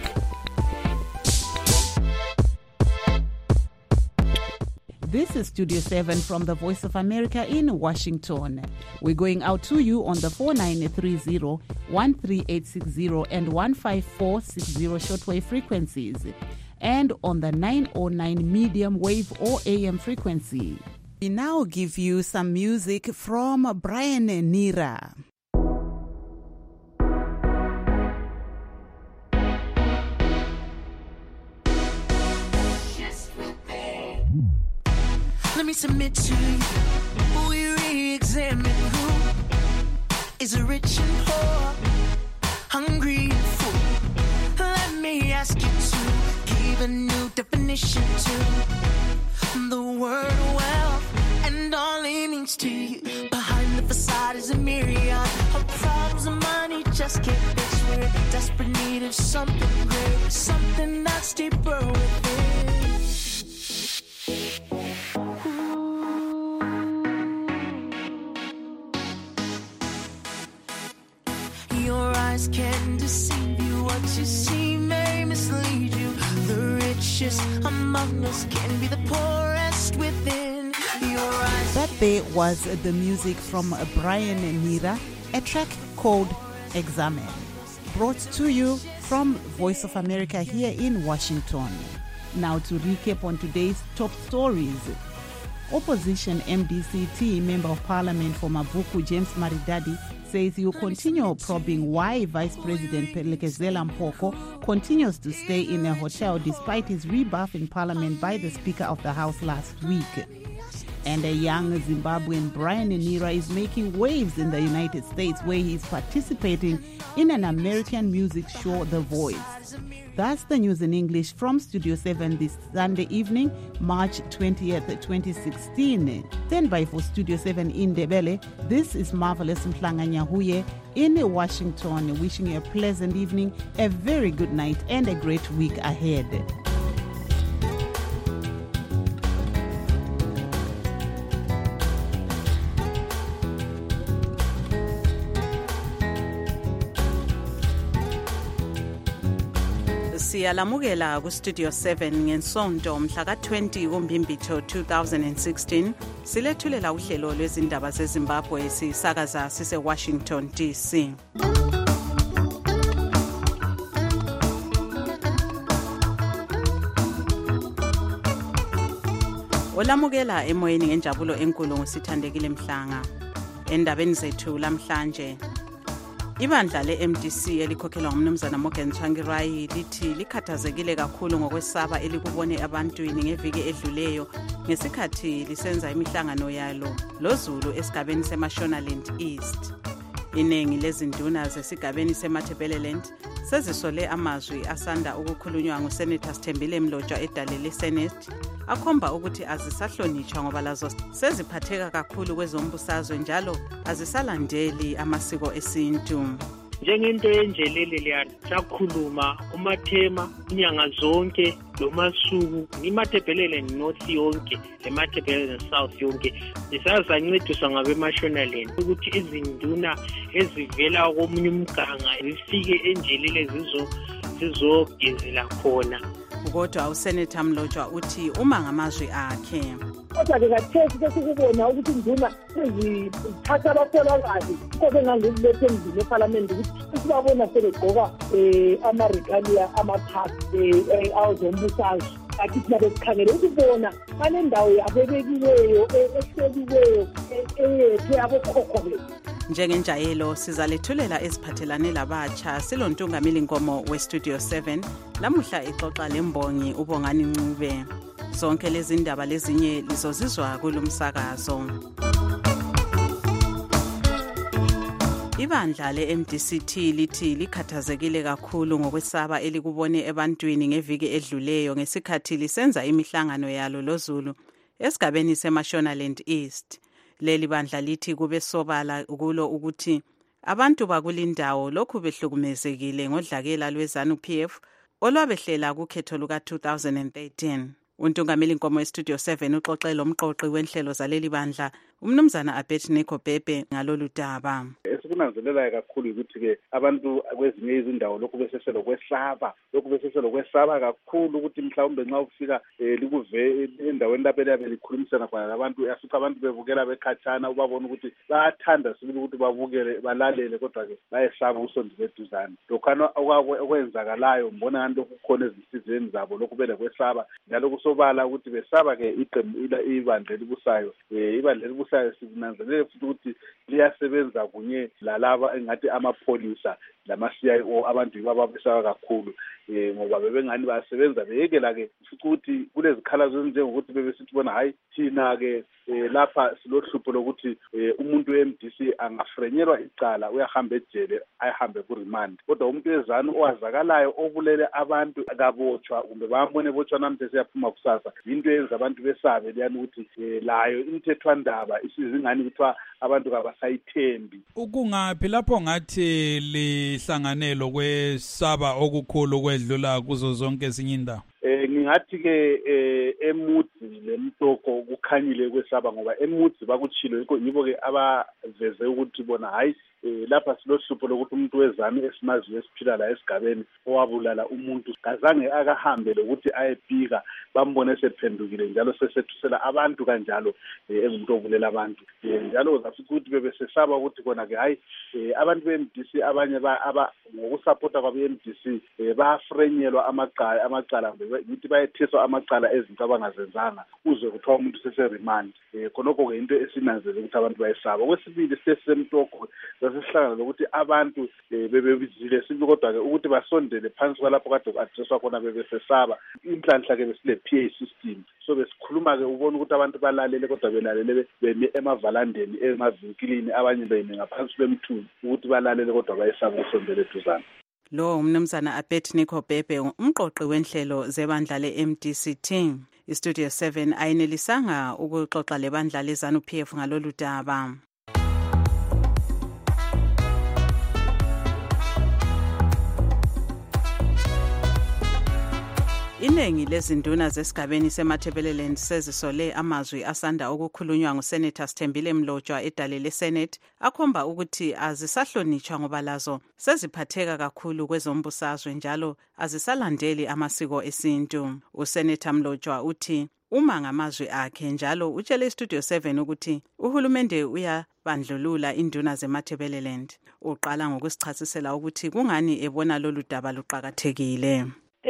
This is Studio 7 from the Voice of America in Washington. We're going out to you on the 4930, 13860 and 15460 shortwave frequencies, and on the 909 medium wave or AM frequency. We now give you some music from Brian Nira. Let me submit to you. We re-examine who is rich and poor, hungry and full. Let me ask you to give a new definition to the word wealth and all it means to you. Behind the facade is a myriad of problems and money just can't fix. We're in desperate need of something great, something that's deeper within. Your eyes can deceive you. What you see may mislead you. The richest among us can be the poorest within. Your eyes. That there was the music from Brian Nira, a track called Examine, brought to you from Voice of America here in Washington. Now to recap on today's top stories. Opposition MDC Member of Parliament for Mavuku, James Maridadi, says he will continue probing why Vice President Phelekezela Mpoko continues to stay in a hotel despite his rebuff in Parliament by the Speaker of the House last week. And a young Zimbabwean, Brian Nira, is making waves in the United States, where he's participating in an American music show, The Voice. That's the news in English from Studio 7 this Sunday evening, March 20th, 2016. Stand by for Studio 7 in Ndebele. This is Marvelous Mhlanga-Nyahuye in Washington, wishing you a pleasant evening, a very good night, and a great week ahead. Siyalamukela kuStudio 7 ngensonto mhla ka-20 kuMbimbithi 2016. Silethulela uhlelo lwezindaba zeZimbabwe sisakaza sise-Washington DC. Olamukela emoyeni ngenjabulo enkulu ngusithandekile Mhlanga. Endabeni zethu lamhlanje, ibandla le-MDC elikhokhelwa ngumnumzana Morgan Tsvangirai lithi likhathazekile kakhulu ngokwesaba elikubone abantwini ngeviki edluleyo ngesikhathi lisenza imihlangano yalo loZulu esigabeni seMashonaland East. Inengi lezinduna zesigabeni seMatabeleland sezisole amazwi asanda ukukhulunywa nguSenator Sithembile Mlotshwa edale leSenate akhomba ukuthi azisahlonitshwa ngoba lazo seziphatheka kakhulu kwezombusazwe njalo azisalandeli amasiko esintu. Njengento enjelele liyani sakhuluma umathema inyanga zonke lomasuku iMatabeleland North yonke leMatabeleland South yonke isazancediswa ngabeMashonaland ukuthi izinduna ezivela komunye umganga zifike enjelele zizogezela khona. Kodwa uSenator Mlotshwa uthi uma ngamazwi akhe kodwa-ke kathesi sesikubona ukuthi induna ezithatha abasolakazi kodwa engangizilethe endlini ephalamende ukuthi sibabona sebegqoka ama-regalia amathathu awozombusazwe kathi thina besikhangele ukubona banendawo yabebekiweyo ehleliweyo eyethu yabokhokho bethu. Njengenjayelo sizalethulela eziphathelane labatsha silontungameli Nkomo weStudio 7 lamuhla ixoxa lembongi uBongani Ncube. Zonke lezi ndaba lezinye lizozizwa kulumsakazo. Ibandla le-MDCT lithi likhathazekile kakhulu ngokwesaba elikubone ebantwini ngeviki edluleyo ngesikhathi lisenza imihlangano yalo loZulu esigabeni seMashonaland East. Leli bandla lithi kube sobala kulo ukuthi abantu bakulindawo lokhu behlukumezekile ngodlakela lweZANU-PF olwabehlela kukhetho luka-2013. Untungameli Nkomo weStudio 7 uxoxe lomqoqi wenhlelo zaleli bandla umnumzana Abednego Bhebhe ngalolu daba. Esikunanzelelayo kakhulu ukuthi-ke abantu kwezinye izindawo lokhu beseselo kakhulu ukuthi mhlawumbe nxa ufika likuve endaweni lapho eliyabe likhulumisana khona labantu asuka abantu bebukela bekhatshana ubabona ukuthi bayathanda sibili ukuthi babukele balalele kodwa-ke bayesaba ukusondela eduzane. Lokhana okwenzakalayo mbona ngani lokhu kukhona ezinhliziyweni zabo lokhu belekwesaba njalo kusobala ukuthi besaba-ke ibandla elibusayo. Ibandla elibusayo sikunanzelele futhi ukuthi liyasebenza kunye lalaba engathi amapholisa lama-CIO abantu babesaba kakhulu ngoba bebengani basebenza beyekela-ke ukuthi kulezikhalazo ezinjengokuthi bebesithi bona hayi thina-ke lapha silohlupho lokuthi umuntu we-MDC angafrenyelwa icala uyahamba ejele ayihambe ku-remand kodwa umuntu wezanu owazakalayo obulele abantu akabotshwa kumbe bambone ebotshwa namhla seyaphuma kusasa yinto eyenza abantu besabe liyani ukuthi layo imithethwandaba isizingani kuthiwa abantu kabasayithembi. Ukungaphi lapho ngathi lihlanganelo kwesaba okukhulu kwedlula kuzo zonke ezinye indawo? Ngingathi-ke eMudzi leMtoko kukhanyile kwesaba ngoba eMudzi bakutshilo yibo-ke abaveze ukuthi bona hayi lapha silohlupho lokuthi umuntu wezanu esimaziyo esiphila la esigabeni owabulala umuntu kazange akahambe lokuthi ayepika bambone sephendukile njalo sesethusela abantu kanjalo engumuntu obulela abantu njalo zafuthi ukuthi bebesesaba ukuthi kona-ke hayi abantu be-MDC abanye ngokusapota kwabe-MDC bayafrenyelwa amacala ngithi bayethiswa amacala ezinto abangazenzanga uzwe kuthiwa umuntu sese-remand khonokho-ke into esinanzele ukuthi abantu bayesaba. Okwesibili sesisemtoko sesihlangana lokuthi abantu bebezile sibi kodwa-ke ukuthi basondele phansi kwalapho kade ku-adresswa khona bebesesaba. Inhlanhla-ke besile-PA system, so besikhuluma-ke ubona ukuthi abantu balalele kodwa belalele bemi emavalandeni, emavinkilini, abanye bemi ngaphansi kwemithunzi ukuthi balalele kodwa bayesaba ukusondela eduzane. Lo umnumzana Abednego Bhebhe, umqoqi wenhlelo zebandla le-MDCT. Istudio 7 ayinelisanga ukuxoxa lebandla leZANU-PF ngalolu daba. Iningi lezinduna zesigabeni seMatabeleland sezisole amazwi asanda ukukhulunywa nguSenator Sithembile Mlotshwa edale leSenate akhomba ukuthi azisahlonitshwa ngoba lazo seziphatheka kakhulu kwezombusazwe njalo azisalandeli amasiko esintu. USenator Mlotshwa uthi uma ngamazwi akhe njalo utshele iStudio 7 ukuthi uhulumende uyabandlulula induna zeMatabeleland. Uqala ngokusichasisela ukuthi kungani ebona lolu daba luqhakathekile.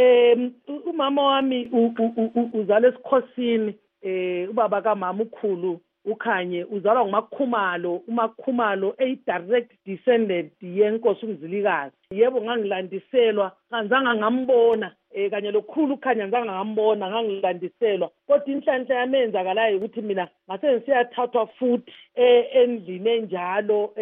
Umama wami uzalwa esikhosini, ubaba kamama ukhulu uKhanye uzalwa nguMakhumalo. uMakhumalo direct descendant yenkosi uMzilikazi. Yebo ngangilandiselwa, kanzanga ngambona, kanye lokhulu uKhanye ngizange ngambona, ngangilandiselwa. Kodwa inhlanhla yamenzakalayo ukuthi mina ngase ngisiyathathwa futhi endlini enjalo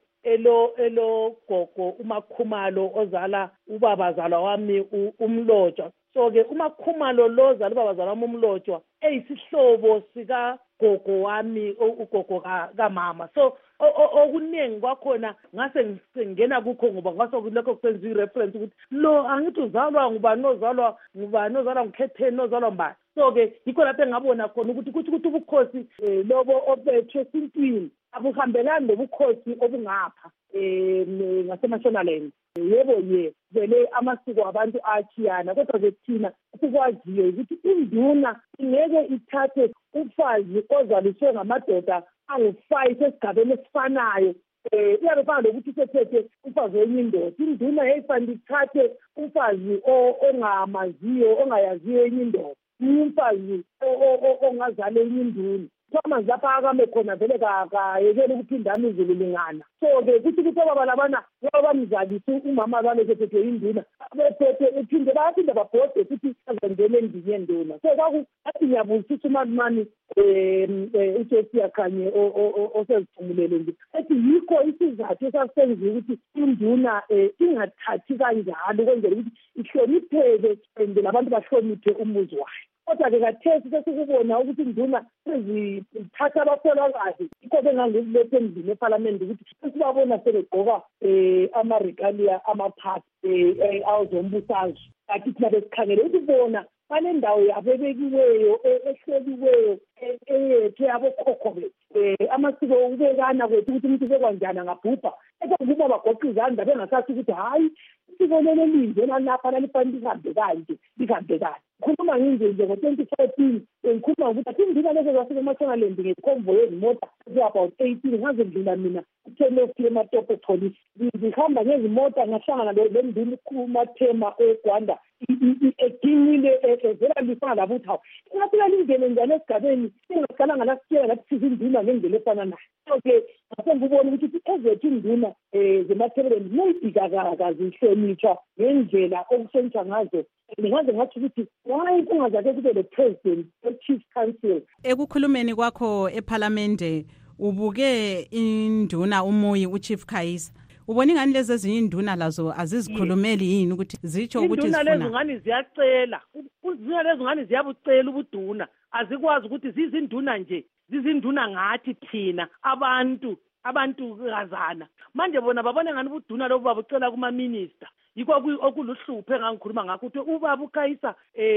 elo gogo uMakhumalo ozala ubaba zalwa wami uMlotshwa. So-ke uMakhumalo lo zala ubaba zalwa wami uMlotshwa eyisihlobo sika gogo wami ugogo kamama. So okuningi kwakhona ngase ngingena kukho ngoba ngaso lokho kusenza i-reference ukuthi lo angithi uzalwa ngubani, ozalwa ngubani, ozalwa nguKhetheni, ozalwa mbani. So-ke yikho lapho engabona khona ukuthi ubukhosi lobo obethwe esintwini abuhambelani nobukhosi obungapha ngaseMashonaland. Yebo vele amasiko abantu achiyana, kodwa ke thina sikwaziyo ukuthi induna ingeke ithathe umfazi ozaliswe ngamadoda angu-5 esigabeni esifanayo. Iyabe fana lokuthi sethethe umfazi wenye indoda. Induna yayifanele ithathe umfazi ongamaziyo, ongayaziyo enye indoda, umfazi ongazale enye induna. Thomas lapha akame khona vele kayekela ukuphindana izulu lingana. So-ke kuthi obaba labana bamzalise umama balekethethe induna bephethe uphinde bayaphinde babhode futhi azenzele endini yenduna. So athi ngiyabuzisisa umalumani uJesi Khanye osezithumulele nje ethi yikho isizathu esasisenza ukuthi induna ingathathi kanjalo ukwenzela ukuthi ihlonipheke labantu bahloniphe umuzi wayo. Kodwa-ke kathesi sesikubona ukuthi induna sezithatha abafelokazi yikho bengangikulethe endlini ePhalamende ukuthi sesibabona sebegqoka ama-regalia amaphasi azombusazwe. Kanti thina besikhangele ukuthi bona banendawo yabo ebekiweyo ehleliweyo eyethu yabokhokho bethu. Amasiko ukubekana kwethu ukuthi umuntu bekwanjani angabhubha ekubuma bagoqa izandla bengasathi ukuthi hayi isiko lelo linje lapha lalifanele lihambe kanje lihambe kanje. Khuluma nje ngo-2014 ngikhuluma ukuthi athi induna lezo zafika eMashonaland ngekhomvo yezimota about 18 ngaze ngidlula mina uThenofi eMatopo Police. Ngihamba ngezimota ngahlangana lenduna uMathema eGwanda eqinile evela lifana labo ukuthi hawu ingafika lingene njani esigabeni singasalanga lasitshela ngathi sizinduna ngendlela efana nayo. So-ke ngase ngibona ukuthi ezethu induna zeMatabeleland neyihlonitshwa ngendlela okuhlonitshwa ngazo. Ngingaze ngathi ukuthi why kungazake kube le-president we-chief council. Ekukhulumeni kwakho ePhalamende ubuke induna umuyi uChief Khayisa. Ubona ingani lezi ezinye induna lazo azizikhulumeli yini ukuthi zitsho ukuthi zifuna? Induna lezi ngani ziyacela. Induna lezi ngani ziyabucela ubuduna. Azikwazi ukuthi zizinduna nje. Zizinduna ngathi thina abantu kazana. Manje bona babone ngani ubuduna lobu babucela kuma-minister. Yikho okuluhluphe engangikhuluma ngakho ukuthi ubaba uKhayisa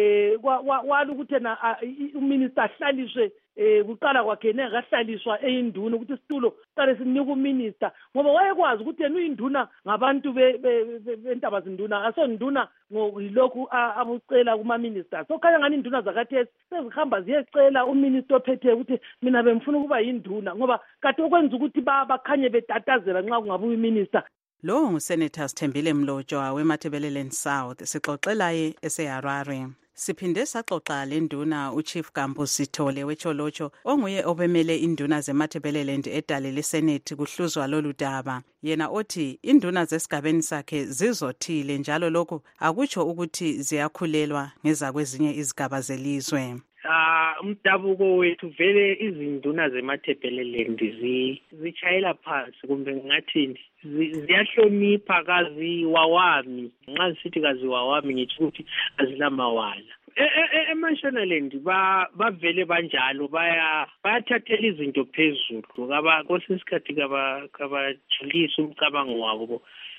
wala ukuthi uminister ahlaliswe kuqala kwakhe engakahlaliswa eyinduna ukuthi isitulo qale sinika uminister ngoba wayekwazi ukuthi yena uyinduna ngabantu bentaba zinduna asonduna ngilokhu abucela kuma-minister. So khanya ngani induna zakathesi sezihamba ziyecela uminister ophethe ukuthi mina bemfuna ukuba yinduna ngoba kade okwenza ukuthi bakhanye betatazela nxa kungabuya uminister. Lo nguSenator Sithembile Mlotshwa weMatabeleland South sixoxelaye eseHarare. Siphinde saxoxa lenduna uChief Gambo Sithole wecholocho onguye obemele induna zeMatabeleland edale leSenate kuhluzwa lolu daba. Yena othi induna zesigabeni sakhe zizothile njalo lokho akutsho ukuthi ziyakhulelwa ngeza kwezinye izigaba zelizwe. Umdabuko wethu vele izinduna zeMatabeleland zichayela phansi kumbe ngathini ziyahlonipha kaziwawami nxa sithi kaziwawami ngithi ukuthi azilamawala eMashonaland bavele banjalo bayathathela izinto phezulu kwesinye isikhathi kabajulisa umcabango wabo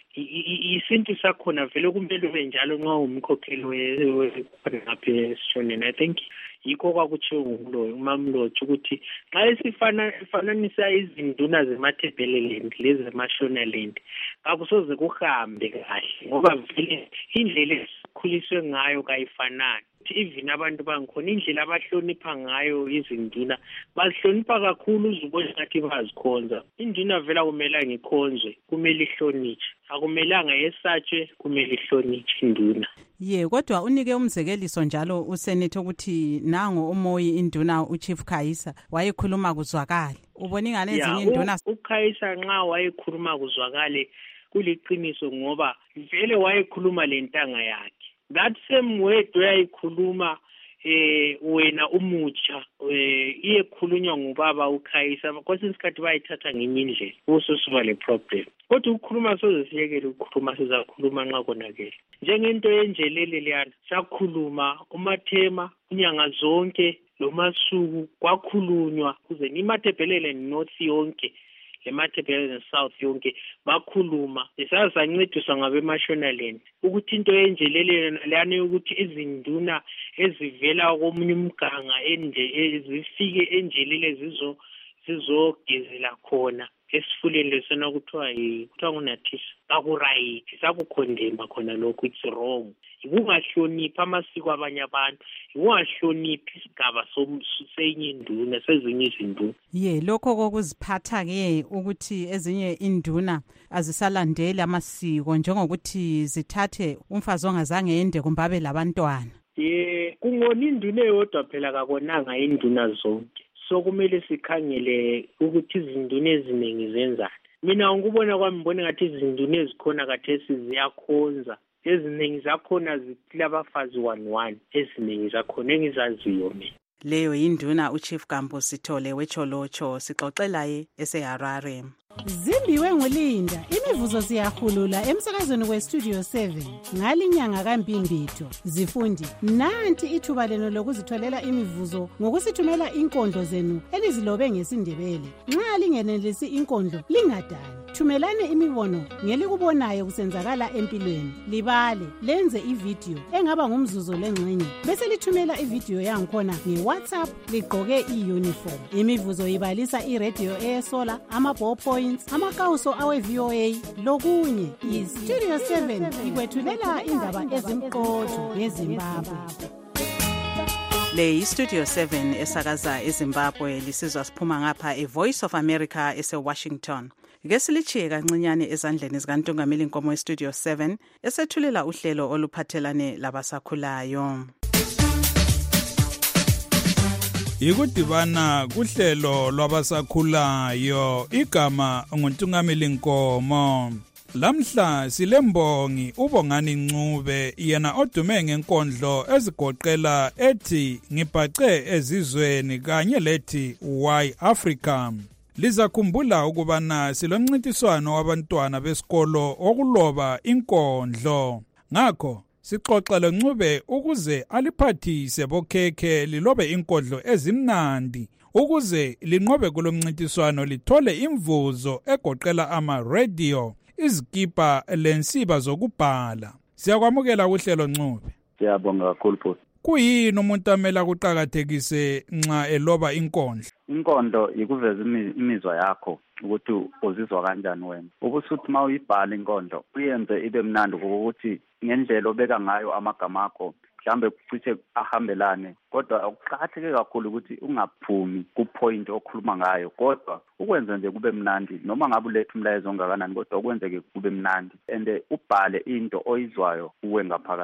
isintu sakhona vele kumele ube njalo nxa umkhokheli ngapha esishoneni. I think yikho kwakutshiwo umamlotsho ukuthi xa esifananisa izinduna zeMatabeleland lezi zeMashonaland akusoze kuhambe kahle ngoba vele indlela esikhuliswe ngayo kayifanani. Even abantu bangikhona indlela abahlonipha ngayo izinduna bazihlonipha kakhulu uzubona ngathi bazikhonza. Induna vela kumele ngikhonzwe kumele ihlonitshe akumelanga yesatshwe kumele ihlonitshe induna. Kodwa unike umzekeliso njalo uSenator ukuthi nango umoyi induna uChief Khayisa wayekhuluma kuzwakala. Ubona ingane ezinye induna uKhayisa nxa wayekhuluma kuzwakale kuliqiniso ngoba vele wayekhuluma lentanga yakhe. That same word wayekhuluma wena umutsha iyekhulunywa ngubaba uKhayisa kwesinye isikhathi bayithatha ngenye indlela ususiba le problem. Kodwa ukukhuluma soze siyekele ukukhuluma sizakhuluma nxa konakele njengento yenjelele leyana sakhuluma umathema inyanga zonke lo masuku kwakhulunywa kuze iMatabeleland North yonke leMatabeleland South yonke bakhuluma sancediswa ngabeMashonaland ukuthi into yenjelele leyana yokuthi izinduna ezivela komunye umganga zifike enjelele zizogezela khona esifuleni lesona kuthiwa ngunathisa akurayithi sakukhondema khona lokhu it's wrong. Ikungahloniphi amasiko abanye abantu ikungahloniphi isigaba senye induna sezinye izinduna. Lokho kokuziphatha-ke ukuthi ezinye induna azisalandeli amasiko njengokuthi zithathe umfazi ongazange ende kumbe abe labantwana. Kungona induna eyodwa phela kakonanga induna zonke. So kumele sikhangele ukuthi izinduna eziningi zenzani. Mina ngikubona kwami ngibona ngathi izinduna ezikhona khathesi ziyakhonza. Eziningi zakhona ziphila abafazi 1-1 eziningi zakhona engizaziyo mina. Leyo induna uChief Gambo Sithole wecholocho sixoxelaye eseHarare. Zimbiwe nguLinda imivuzo siyahulula emsakazweni weStudio 7 ngalinyanga kaMbimbitho. Zifundi nanti ithuba leno lokuzitholela imivuzo ngokusithumela inkondlo zenu elizilobe ngesindebele. Nxa lingenelisi inkondlo lingadani. Thumelane imibono ngelikubonayo kusenzakala empilweni. Libale lenze ivideo engaba ngumzuzu lengxenye bese lithumela ivideo yangikhona ngeWhatsApp ligqoke iuniform. Imivuzo ibalisa iradio esola amaballpoints amakawuso aweVOA lokunye. iStudio 7 ikwethulela indaba ezimqotho yeZimbabwe. Le iStudio 7 esakaza eZimbabwe lisizwa siphuma ngapha eVoice of America eseWashington. Ke silichiye kancinyane ezandleni zikaNtungameli Nkomo eStudio 7 esethulela uhlelo oluphathelane labasakhulayo. Ikudibana kuhlelo lwabasakhulayo igama nguNtungameli Nkomo. Lamhla silembongi uBongani Ncube yena odume ngenkondlo ezigoqela ethi ngibhace ezizweni kanye lethi Why Africa. Lizakhumbula ukubana silomncintiswano wabantwana besikolo okuloba inkondlo. Ngakho sixoxa loNcube ukuze aliphathise bokhekhe lilobe inkondlo ezimnandi ukuze linqobe kulomncintiswano lithole imvuzo egoqela ama-radio, izikipa lensiba zokubhala. Siyakwamukela uhlelo Ncube. Siyabonga kakhulu futhi. Kuyini umuntu amela kuqhakathekise nxa eloba inkondlo? Inkondlo ikuveza imizwa yakho ukuthi uzizwa kanjani wena. Ubusuthi mawuyibhala inkondlo uyenze ibe mnandi ukuthi ngendlela obeka ngayo amagama akho mhlambe kucishe ahambelane, kodwa ukuqakatheke kakhulu ukuthi ungaphumi kupoint okhuluma ngayo, kodwa ukwenza nje kube mnandi noma ngabe ulethe umlayezo ongakanani kodwa ukwenzeke kube mnandi and ubhale into oyizwayo uwe ngaphakathi.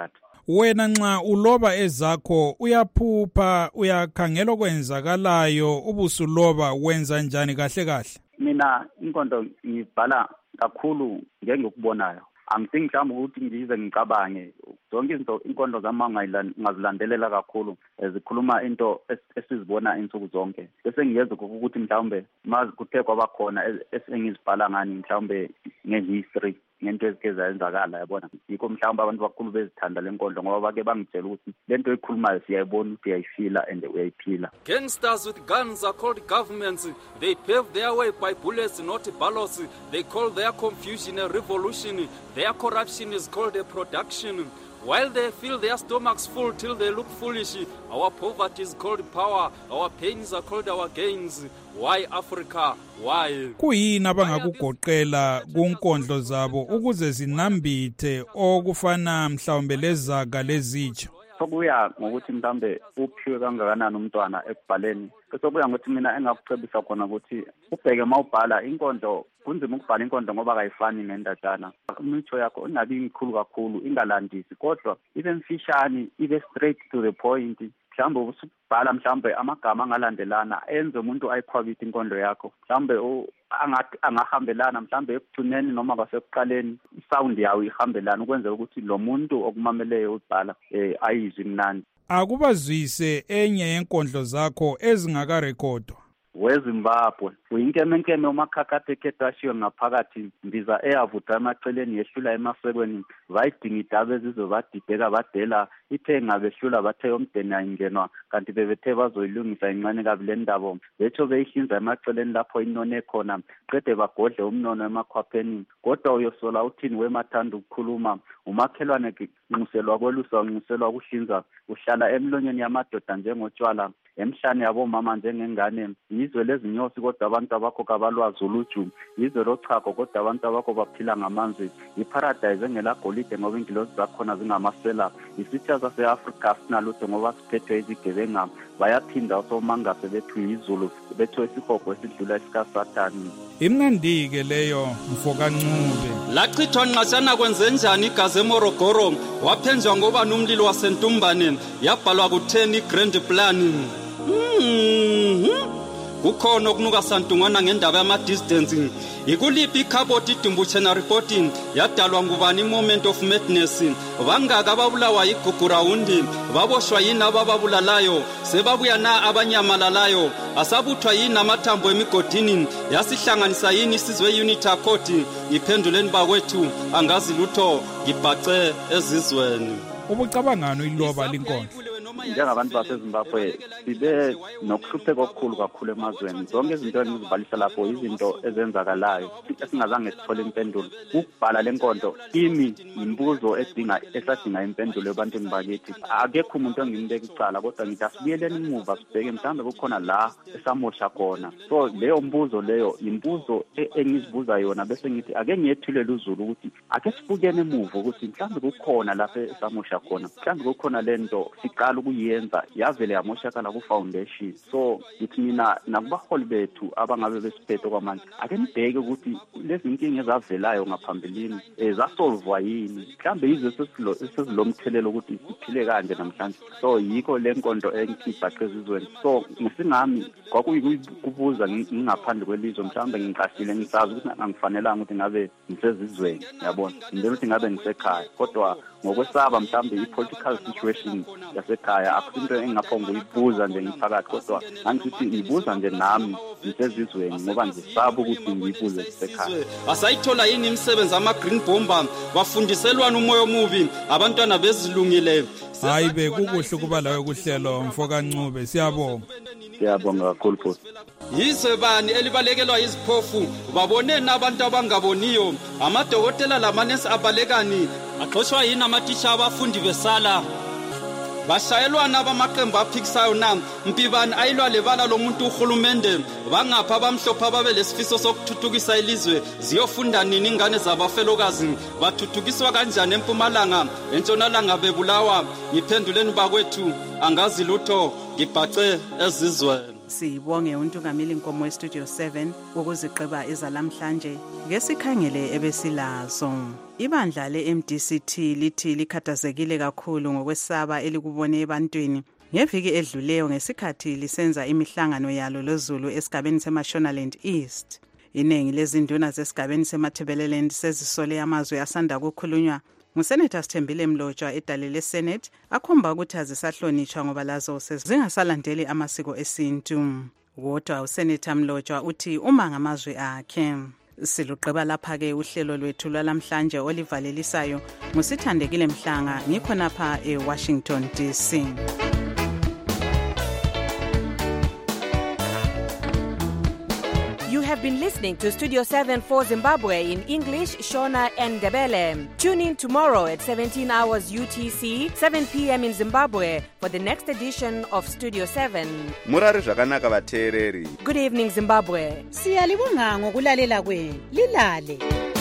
wena nxa uloba ezakho uyaphupha uyakhangela okwenzakalayo ubusuloba wenza njani kahle kahle? Mina inkondlo ngibhala kakhulu ngengikubonayo. Angicingi mhlawumbe ukuthi ngize ngicabange zonke izinto inkondlo zami ngazilandelela kakhulu zikhuluma into esizibona insuku zonke bese ngiyeza ukuthi mhlawumbe mazi kuthe kwaba khona esengizibhala ngani mhlawumbe ngehistory ngento ezike zayenzakala yabona yikho mhlawumbe abantu bakhulu bezithanda lenkondlo ngoba bake bangitshela ukuthi lento ekhulumayo siyayibona ukuthi uyayifila and uyayiphila. Gangsters with guns are called governments. They pave their way by bullets, not ballots. They call their confusion a revolution. Their corruption is called a production. While they fill their stomachs full till they look foolish, our poverty is called power, our pains are called our gains. Why Africa? Why? Kuyini abangakugoqela kunkondlo zabo ukuze zinambithe okufana mhlawumbe lezaga lezitsho? Sokuya ngokuthi mhlambe uphiwe kangakanani umntwana ekubhaleni. Bese kuya ngokuthi mina engakucebisa khona ukuthi ubheke mawubhala inkondlo kunzima ukubhala inkondlo ngoba kayifani nendatshana. Imitsho yakho ingabi inkulu kakhulu ingalandisi kodwa ibe mfishane ibe straight to the point. Mhlawumbe usubhala mhlawumbe amagama angalandelana enze umuntu ayikhwabithe inkondlo yakho. Mhlawumbe angahambelana mhlawumbe ekugcineni noma kwasekuqaleni isound yawo ihambelana ukwenzela ukuthi lo muntu okumameleyo ubhala ayizwe mnandi. Akubazwise enye yenkondlo zakho ezingakarekhodwa. WeZimbabwe uyinkemenkeme umakhakhathe kedashiwe ngaphakathi ndiza eyavuda emaceleni yehlula emasekweni vayidinga idaba ezizwe badideka badela ithe ngabehlula bathe yomdeni ayingenwa kanti bebethe bazoyilungisa incane kabi le ndaba betho beyihlinza emaceleni lapho inone khona qede bagodle umnono emakhwapheni kodwa uyosola uthini wemathanda ukukhuluma umakhelwane nquselwa kwelusa nquselwa kuhlinza uhlala emlonyeni yamadoda njengotshwala emhlane yabomama njengengane yizwe lezinyosi kodwa abantu abakho kabalwazi uluju yizwe lochago kodwa abantu abakho baphila ngamanzi iparadise engelagolide ngoba ingilosi zakhona zingamasela isitsha sase-Afrika sinalutho ngoba siphethwe izigebenga bayaphinda osomangase bethu yizulu bethu isihogo esidlula esikasathani. Imnandi-ke leyo Mfokancube. Lachithwa nqashana kwenzenjani igazi eMorogoro waphenjwa ngoba nomlilo wasentumbane yabhalwa ku-10 grand plan. Kukhona okunuka santungwana ngendaba yama-distance ikuliphi ikhaboti idumbuchena reporting yadalwa ngubani moment of madness bangaka ababulawa igugurawundi baboshwa yini abababulalayo sebabuya na abanyamalalayo asabuthwa yini amathambo emigodini yasihlanganisa yini isizwe unity accord iphenduleni bakwethu angazi lutho ngibhace ezizweni. Ubucabangano iloba linkondlo njengabantu baseZimbabwe sibe nokuhlupheka okukhulu kakhulu emazweni zonke izinto engizibalisa lapho izinto ezenzakalayo esingazange sithole impendulo ukubhala lenkondlo kimi imbuzo esadinga impendulo ebantwini bakithi akekho umuntu engimbeka icala kodwa ngithi asibuyeleni emuva sibheke mhlawumbe kukhona la esamosha khona so leyo mbuzo leyo imbuzo engizibuza yona bese ngithi ake ngiyethulele uzulu ukuthi ake sibukene emuva ukuthi mhlawumbe kukhona lapha esamosha khona mhlawumbe kukhona lento siqala ukuyenza yavele yamoshakala ku-foundation so ithi mina nakubaholi bethu abangabe besiphethe kwamanje ake nibheke ukuthi lezi nkinga ezavelayo ngaphambilini zasolvwa yini mhlawumbe yizo esezilomthelelo ukuthi siphile kanje namhlanje so yikho le nkondlo engibhaqe ezizweni so ngisingami kwakuyikubuza ngingaphandle kwelizwe mhlawumbe ngiqashile ngisazi ukuthi angifanelanga ukuthi ngabe ngisezizweni yabona ngibona ukuthi ngabe ngisekhaya kodwa ngokwesaba mhlawumbe i-political situation yasekhaya akusinto engaphonga uyibuza nje ngiphakathi kodwa angithi ngibuza nje nami ngisezizweni ngoba ngisaba ukuthi ngiyibuze ngisekhaya. Asayithola yini imisebenzi ama-green bomber bafundiselwana umoya omubi abantwana bezilungile? Hayi be kukuhle kuba lawe kuhlelo Mfokancube siyabonga. Siyabonga kakhulu futhi. Yizwe bani elibalekelwa iziphofu baboneni abantu abangaboniyo amadokotela lamanesi abalekani axoshwa yini amatitsha abafundi besala bashayelwana abamaqembu aphikisayo na mpibani ayilwa lebala lomuntu uhulumende bangapha abamhlophe ababe lesifiso sokuthuthukisa ilizwe ziyofunda nini ingane zabafelokazi bathuthukiswa kanjani empumalanga entshonalanga bebulawa ngiphenduleni bakwethu angazi lutho ngibhace ezizweni. Sibonge uNtungameli Nkomo weStudio 7 ukuziqeba ezalamhlanje ngesikhangele ebesilazo. Ibandla le-MDCT lithi likhathazekile kakhulu ngokwesaba elikubone ebantwini ngeviki edluleyo ngesikhathi lisenza imihlangano yalo loZulu esigabeni seMashonaland East. Iningi lezinduna zesigabeni seMatabeleland sezisole amazwi asanda kukhulunywa nguSenator Sithembile Mlotshwa edale leSenate akhomba ukuthi azisahlonitshwa ngoba lazo sezingasalandeli amasiko esintu. Kodwa uSenator Mlotshwa uthi uma ngamazwi akhe. Siluqeba lapha-ke uhlelo lwethu lwalamhlanje olivalelisayo nguSithandekile Mhlanga ngikhonapha eWashington DC. You have been listening to Studio 7 for Zimbabwe in English, Shona and Ndebele. Tune in tomorrow at 17 hours UTC, 7 p.m. in Zimbabwe for the next edition of Studio 7. Murari zvakanaka vateereri. Good evening, Zimbabwe. Siyalibonga ngokulalela kwenu. Lilale.